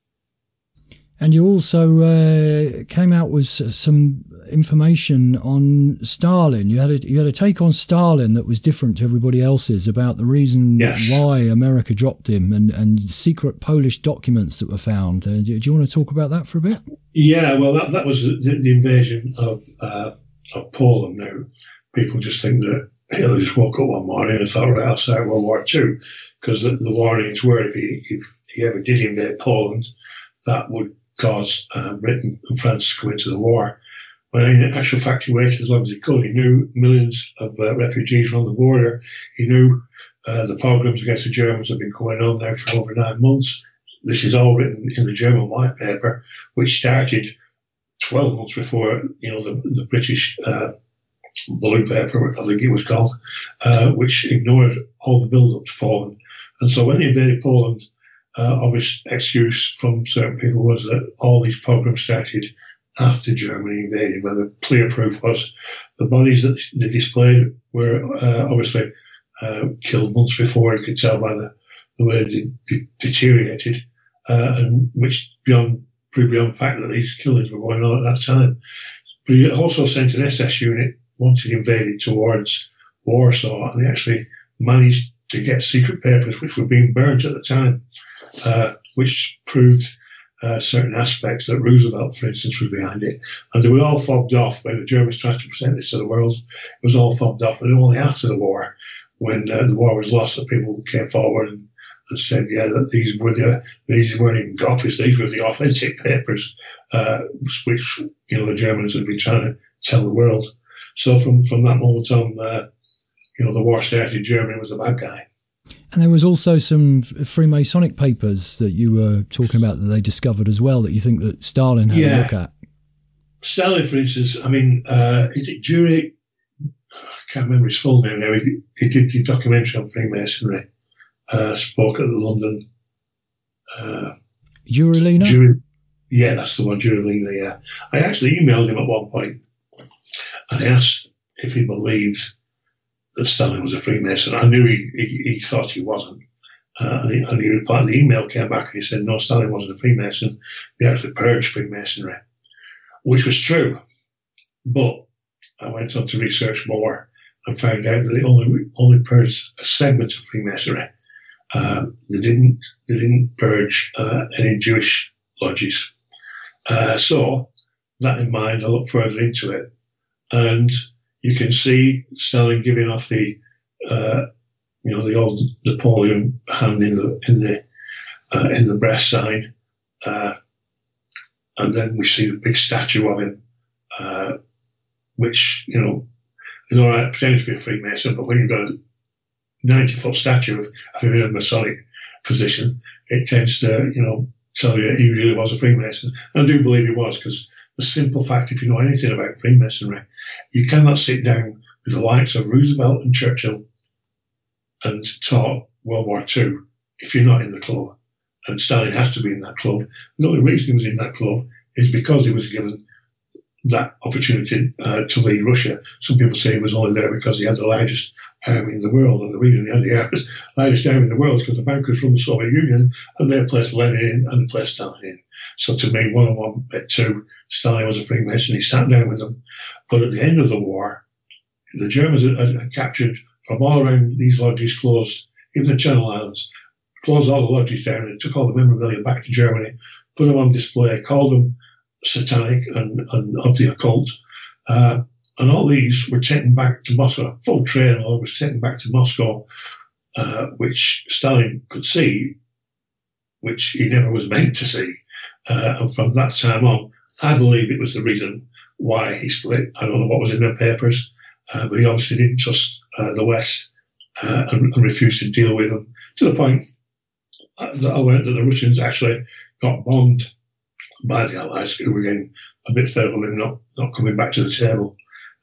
A: And you also came out with some information on Stalin. You had a take on Stalin that was different to everybody else's, about the reason why America dropped him, and secret Polish documents that were found. Do you want to talk about that for a bit? Yeah,
B: well, that was the invasion of Poland. Now, people just think that Hitler just woke up one morning and thought, right, I'll start World War II, because the warnings were if he ever did invade Poland, that would cause Britain and France to go into the war. But in actual fact, he waited as long as he could. He knew millions of refugees were on the border. He knew the pogroms against the Germans had been going on now for over 9 months. This is all written in the German white paper, which started 12 months before, the British blue paper, I think it was called, which ignored all the build-up to Poland. And so when he invaded Poland, obvious excuse from certain people was that all these pogroms started after Germany invaded, where the clear proof was the bodies that they displayed were obviously killed months before. You could tell by the way they deteriorated, and which proved beyond the fact that these killings were going on at that time. But he also sent an SS unit once he invaded towards Warsaw, and they actually managed to get secret papers which were being burnt at the time, which proved certain aspects that Roosevelt, for instance, was behind it. And they were all fobbed off when the Germans tried to present this to the world. It was all fobbed off, and only after the war, when the war was lost, that people came forward and said, that these weren't even copies, these were the authentic papers, which the Germans had been trying to tell the world. So from that moment on, the war started. Germany was the bad guy.
A: And there was also some Freemasonic papers that you were talking about that they discovered as well, that you think that Stalin had a look at.
B: Stalin, for instance, is it Juri? I can't remember his full name now. He did the documentary on Freemasonry, spoke at the London.
A: Jurulina?
B: Yeah, that's the one, Jurulina, yeah. I actually emailed him at one point and asked if he believed that Stalin was a Freemason. I knew he thought he wasn't. And he replied, the email came back and he said, no, Stalin wasn't a Freemason. He actually purged Freemasonry, which was true. But I went on to research more and found out that they only purged a segment of Freemasonry. They didn't purge any Jewish lodges. So, that in mind, I looked further into it, and you can see Stalin giving off the old Napoleon hand in the breast sign, and then we see the big statue of him, which is all right, pretending to be a Freemason, but when you've got a 90-foot statue of him in a Masonic position, it tends to tell you he really was a Freemason. And I do believe he was, because the simple fact, if you know anything about Freemasonry, you cannot sit down with the likes of Roosevelt and Churchill and talk World War II if you're not in the club. And Stalin has to be in that club. The only reason he was in that club is because he was given that opportunity to lead Russia. Some people say he was only there because he had the largest army in the world, and the reason he had the largest army in the world is because the bankers from the Soviet Union and they placed Lenin in and they placed Stalin in. So to me, 1 and 1 met 2. Stalin was a Freemason. He sat down with them. But at the end of the war, the Germans had captured from all around these lodges, closed, even the Channel Islands, closed all the lodges down and took all the memorabilia back to Germany, put them on display, called them satanic and of the occult. And all these were taken back to Moscow. Full train load was taken back to Moscow, which Stalin could see, which he never was meant to see. And from that time on, I believe it was the reason why he split. I don't know what was in their papers, but he obviously didn't trust the West and refused to deal with them, to the point that I learned that the Russians actually got bombed by the Allies, who were getting a bit fed up with him not coming back to the table.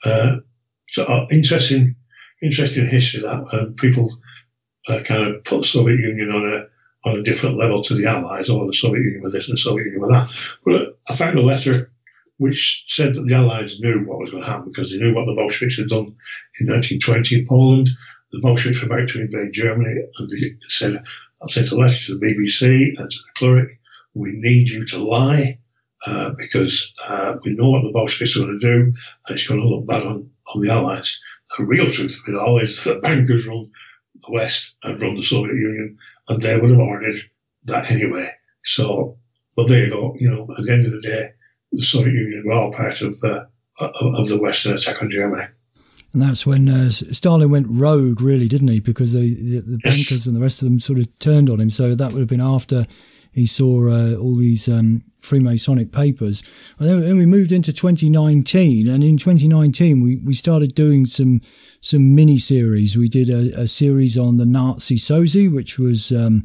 B: So interesting history, that, and people kind of put the Soviet Union on a different level to the Allies, or the Soviet Union with this and the Soviet Union with that. But I found a letter which said that the Allies knew what was going to happen, because they knew what the Bolsheviks had done in 1920 in Poland. The Bolsheviks were about to invade Germany, and they said, I sent a letter to the BBC and to the cleric, we need you to lie, because we know what the Bolsheviks are going to do, and it's going to look bad on the Allies. The real truth of it all is that bankers run the West and run the Soviet Union, and they would have ordered that anyway. So, well, there you go. At the end of the day, the Soviet Union were all part of the Western attack on Germany.
A: And that's when Stalin went rogue, really, didn't he? Because the bankers and the rest of them sort of turned on him. So that would have been after he saw all these Freemasonic papers. And then we moved into 2019, and in 2019 we started doing some mini-series. We did a series on the Nazi Sozi, which was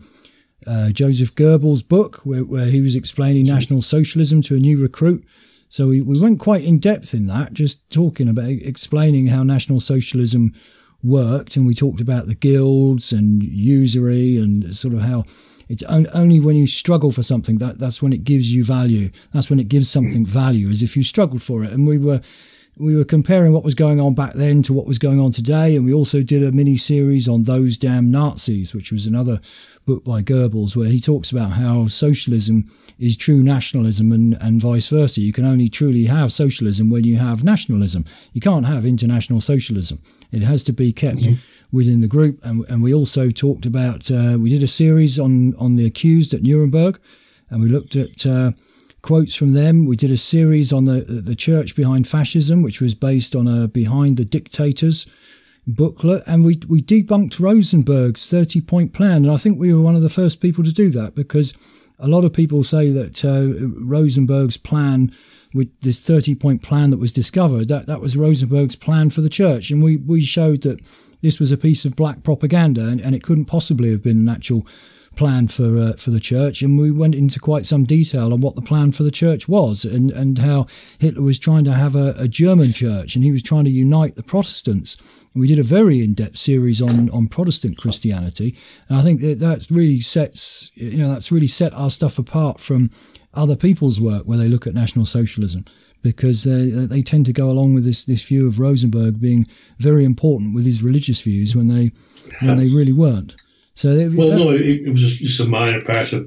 A: Joseph Goebbels' book, where he was explaining National Socialism to a new recruit. So we went quite in depth in that, just talking about explaining how National Socialism worked, and we talked about the guilds and usury and sort of how it's only when you struggle for something that's when it gives you value. That's when it gives something value, as if you struggled for it. And we were comparing what was going on back then to what was going on today. And we also did a mini series on Those Damn Nazis, which was another book by Goebbels, where he talks about how socialism is true nationalism and vice versa. You can only truly have socialism when you have nationalism. You can't have international socialism. It has to be kept within the group. And we also talked about, we did a series on the accused at Nuremberg, and we looked at quotes from them. We did a series on the church behind fascism, which was based on a Behind the Dictators booklet, and we debunked Rosenberg's 30-point plan. And I think we were one of the first people to do that, because a lot of people say that Rosenberg's plan, with this 30-point plan that was discovered, that was Rosenberg's plan for the church. And we showed that this was a piece of black propaganda, and it couldn't possibly have been an actual plan for the church. And we went into quite some detail on what the plan for the church was, and how Hitler was trying to have a German church, and he was trying to unite the Protestants. And we did a very in-depth series on Protestant Christianity, and I think that really sets, that's really set our stuff apart from other people's work where they look at National Socialism, because they tend to go along with this view of Rosenberg being very important with his religious views when they really weren't. So it
B: was just a minor part of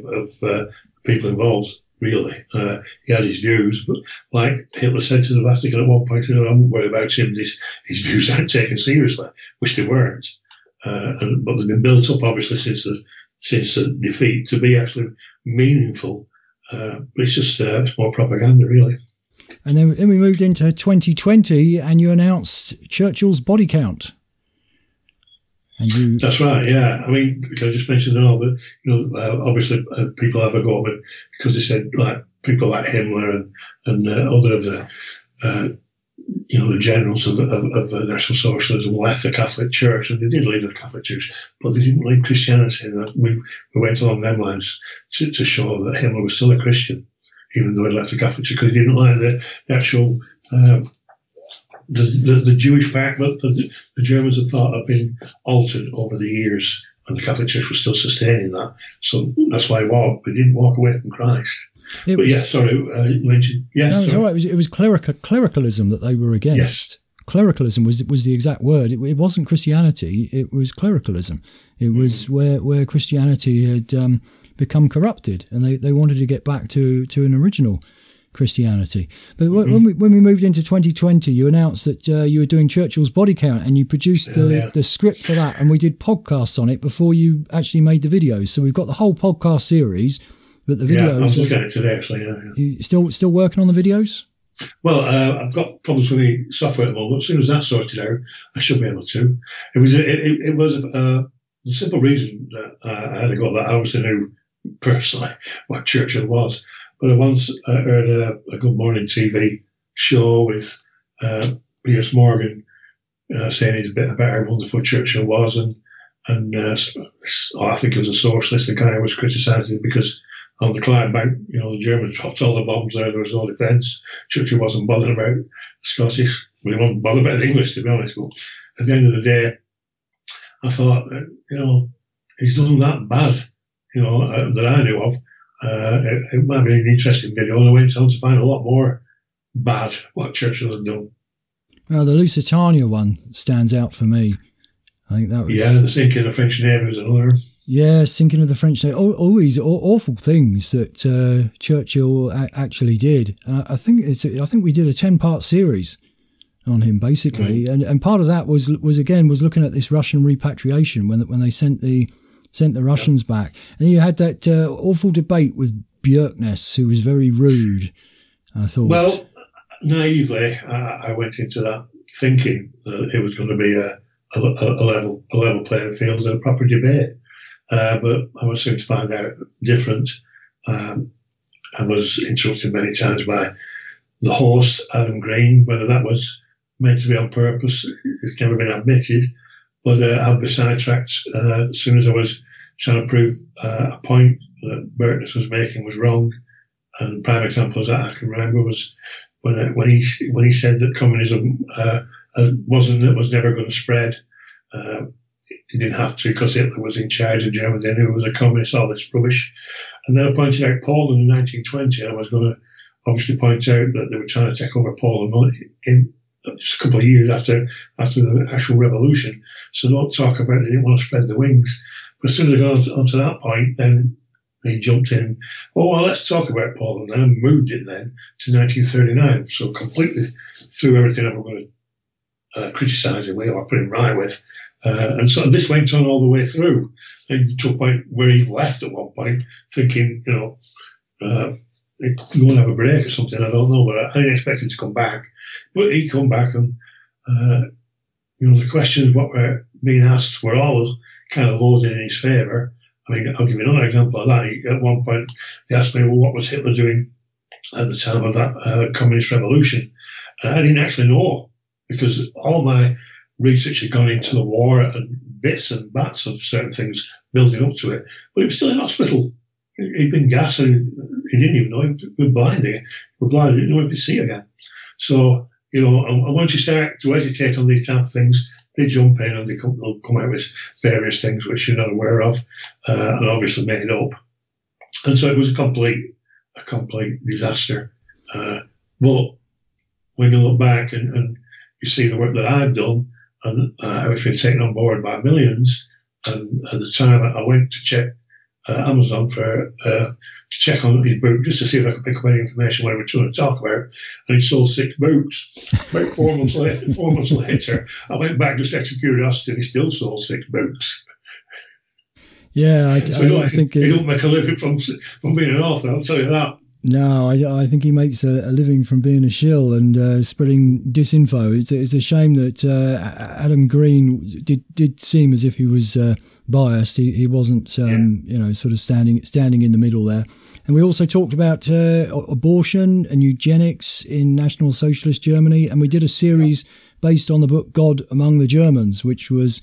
B: people involved, really. He had his views, but like Hitler said to the Vatican at one point, I won't worry about him, his views aren't taken seriously, which they weren't. But they've been built up, obviously, since the defeat to be actually meaningful But it's just it's more propaganda, really.
A: And then we moved into 2020, and you announced Churchill's Body Count. And
B: That's right, yeah. I mean, I just mentioned it all, but obviously people have a go of it because they said like people like Himmler and other of the the generals of the National Socialism left the Catholic Church, and they did leave the Catholic Church, but they didn't leave Christianity. And we went along them lines to show that Himmler was still a Christian, even though he left the Catholic Church, because he didn't like the actual the Jewish part. But the Germans had thought had been altered over the years, and the Catholic Church was still sustaining that. So that's why we didn't walk away from Christ. You mentioned. Yeah,
A: no, it's all right. It was clericalism that they were against. Yes. Clericalism was the exact word. It wasn't Christianity. It was clericalism. It was where Christianity had become corrupted, and they wanted to get back to an original Christianity. But when we moved into 2020, you announced that you were doing Churchill's Body Count, and you produced the script for that, and we did podcasts on it before you actually made the videos. So we've got the whole podcast series, but the videos. Yeah, I was
B: looking at it today, actually. Yeah.
A: You still working on the videos?
B: Well, I've got problems with the software at the moment. As soon as that's sorted out, I should be able to. It was the simple reason that I had to go that I obviously knew personally what Churchill was. But I once heard a Good Morning TV show with Piers Morgan saying he's a bit about how wonderful Churchill was, and I think it was a socialist, the guy who was criticising because on the Clyde Bank, the Germans dropped all the bombs there was no defence. Churchill wasn't bothered about the Scottish. Well, he wasn't bothered about the English, to be honest. But at the end of the day, I thought, he's done that bad, that I knew of. It might be an interesting video, and I went on to find a lot more bad what Churchill had done.
A: Well, the Lusitania one stands out for me. I think that was... Yeah,
B: the sinking of the French Navy was another.
A: Yeah, sinking of the French Navy. All these awful things that Churchill actually did. I think we did a 10-part series on him, basically. Right. And part of that was looking at this Russian repatriation when they sent the Russians back. And you had that awful debate with Bjerknes, who was very rude, I thought.
B: Well, naively, I went into that thinking that it was going to be a level playing field and a proper debate. But I was soon to find out different. I was interrupted many times by the host, Adam Green. Whether that was meant to be on purpose, it's never been admitted. But I'd be sidetracked as soon as I was trying to prove a point that Bjerknes was making was wrong. And prime examples that I can remember was when he said that communism was never going to spread. He didn't have to because Hitler was in charge of Germany and he was a communist, all this rubbish. And then I pointed out Poland in 1920, and I was going to obviously point out that they were trying to take over Poland in just a couple of years after the actual revolution. So don't talk about they didn't want to spread the wings. But as soon as I got onto that point, then he jumped in. Oh, well, let's talk about Poland then, and moved it then to 1939. So completely threw everything I'm going to criticise him with or put him right with. And so this went on all the way through, and to a point where he left at one point, thinking, go and have a break or something. I don't know, but I didn't expect him to come back. But he come back, and the questions what were being asked were all kind of loaded in his favour. I mean, I'll give you another example of that. At one point, they asked me, well, what was Hitler doing at the time of that communist revolution? And I didn't actually know, because all my research had gone into the war and bits and bats of certain things building up to it. But he was still in hospital. He'd been gassed and he didn't even know he was blind. He didn't know if he'd see again. So, and once you start to hesitate on these type of things, they jump in and they come out with various things which you're not aware of and obviously made up. And so it was a complete disaster. But when you look back and you see the work that I've done, and it's been taken on board by millions. And at the time, I went to check Amazon to check on his book just to see if I could pick up any information what we were trying to talk about. And he sold 6 books. About 4 months later, I went back just out of curiosity, and he still sold 6 books.
A: Yeah, I think
B: he don't make a living from being an author. I'll tell you that.
A: No, I think he makes a living from being a shill and spreading disinfo. It's a shame that Adam Green did seem as if he was biased. He wasn't, sort of standing in the middle there. And we also talked about abortion and eugenics in National Socialist Germany. And we did a series based on the book God Among the Germans, which was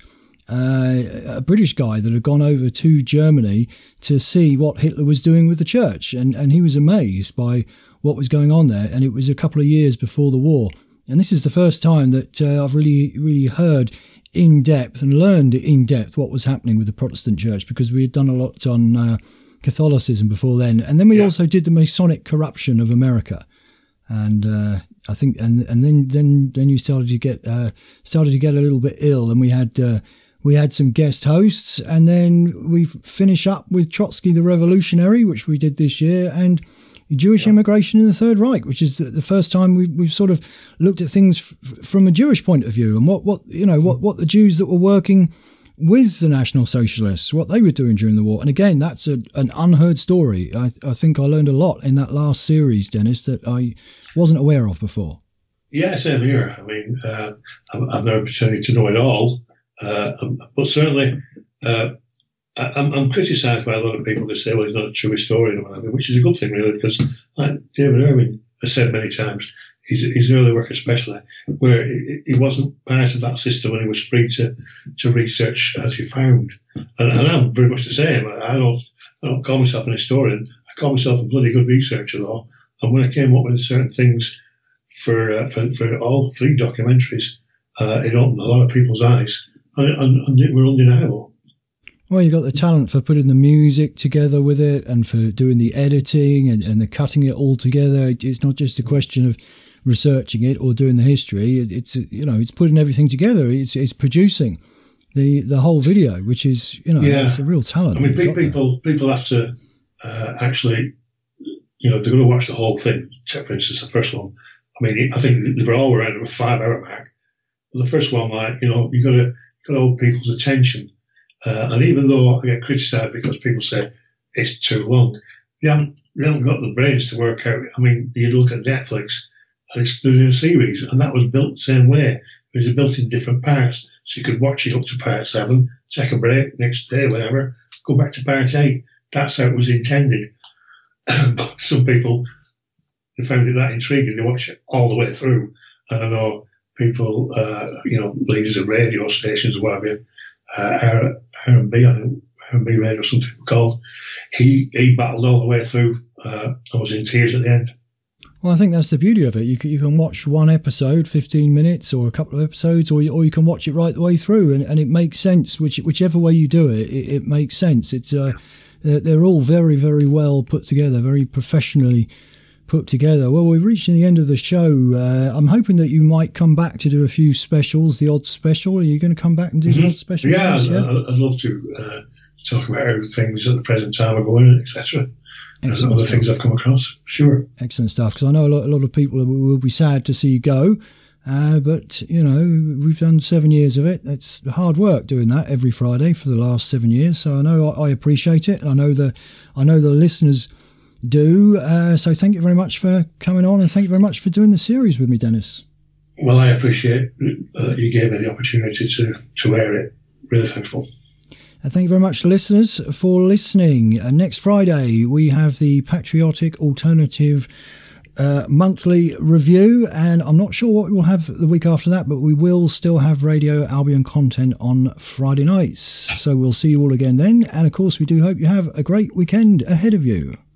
A: a British guy that had gone over to Germany to see what Hitler was doing with the church. And he was amazed by what was going on there. And it was a couple of years before the war. And this is the first time that I've really heard in depth and learned in depth what was happening with the Protestant church, because we had done a lot on Catholicism before then. And then we also did the Masonic corruption of America. And I think, and then you started to get a little bit ill, and we had some guest hosts, and then we finish up with Trotsky the Revolutionary, which we did this year, and Jewish immigration in the Third Reich, which is the first time we've sort of looked at things from a Jewish point of view, and what the Jews that were working with the National Socialists, what they were doing during the war. And again, that's an unheard story. I think I learned a lot in that last series, Dennis, that I wasn't aware of before.
B: Yeah, same here. I mean, I've never pretended to know it all, but certainly I'm criticised by a lot of people that say, well, he's not a true historian, which is a good thing, really, because like David Irving has said many times, his early work especially, where he wasn't part of that system and he was free to research as he found. And I'm very much the same. I don't call myself an historian. I call myself a bloody good researcher, though. And when I came up with certain things for all three documentaries, it opened a lot of people's eyes, and it were undeniable.
A: Well, you got the talent for putting the music together with it, and for doing the editing and the cutting it all together. It's not just a question of researching it or doing the history. It's putting everything together. It's producing the whole video, which is it's a real talent.
B: I mean, people have to actually, they're going to watch the whole thing. Take, for instance, the first one. I mean, I think they were all around a 5-hour mark. But the first one, you got to hold people's attention. And even though I get criticised because people say it's too long, they haven't got the brains to work out. I mean, you look at Netflix, and it's doing a series, and that was built the same way. It was built in different parts, so you could watch it up to part 7, take a break next day, whatever, go back to part 8. That's how it was intended. But some people, they found it that intriguing. They watch it all the way through. And I know people, leaders of radio stations or whatever, R&B, I think, R&B Radio, something called. He battled all the way through. I was in tears at the end.
A: Well, I think that's the beauty of it. You can watch one episode, 15 minutes, or a couple of episodes, or you can watch it right the way through, and it makes sense. Whichever way you do it, it makes sense. It's they're all very, very well put together, very professionally put together. Well, we're reaching the end of the show. I'm hoping that you might come back to do a few specials, the odd special. Are you going to come back and do the odd special?
B: Yeah, I'd love to talk about how things at the present time are going, etc. And other things I've come across. Sure.
A: Excellent stuff. Because I know a lot of people will be sad to see you go. But, we've done 7 years of it. It's hard work doing that every Friday for the last 7 years. So I know I appreciate it. And I know the listeners do. So thank you very much for coming on, and thank you very much for doing the series with me, Dennis.
B: Well, I appreciate that you gave me the opportunity to air it. Really thankful.
A: Thank you very much, listeners, for listening. Next Friday, we have the Patriotic Alternative monthly review, and I'm not sure what we'll have the week after that, but we will still have Radio Albion content on Friday nights. So we'll see you all again then. And of course, we do hope you have a great weekend ahead of you.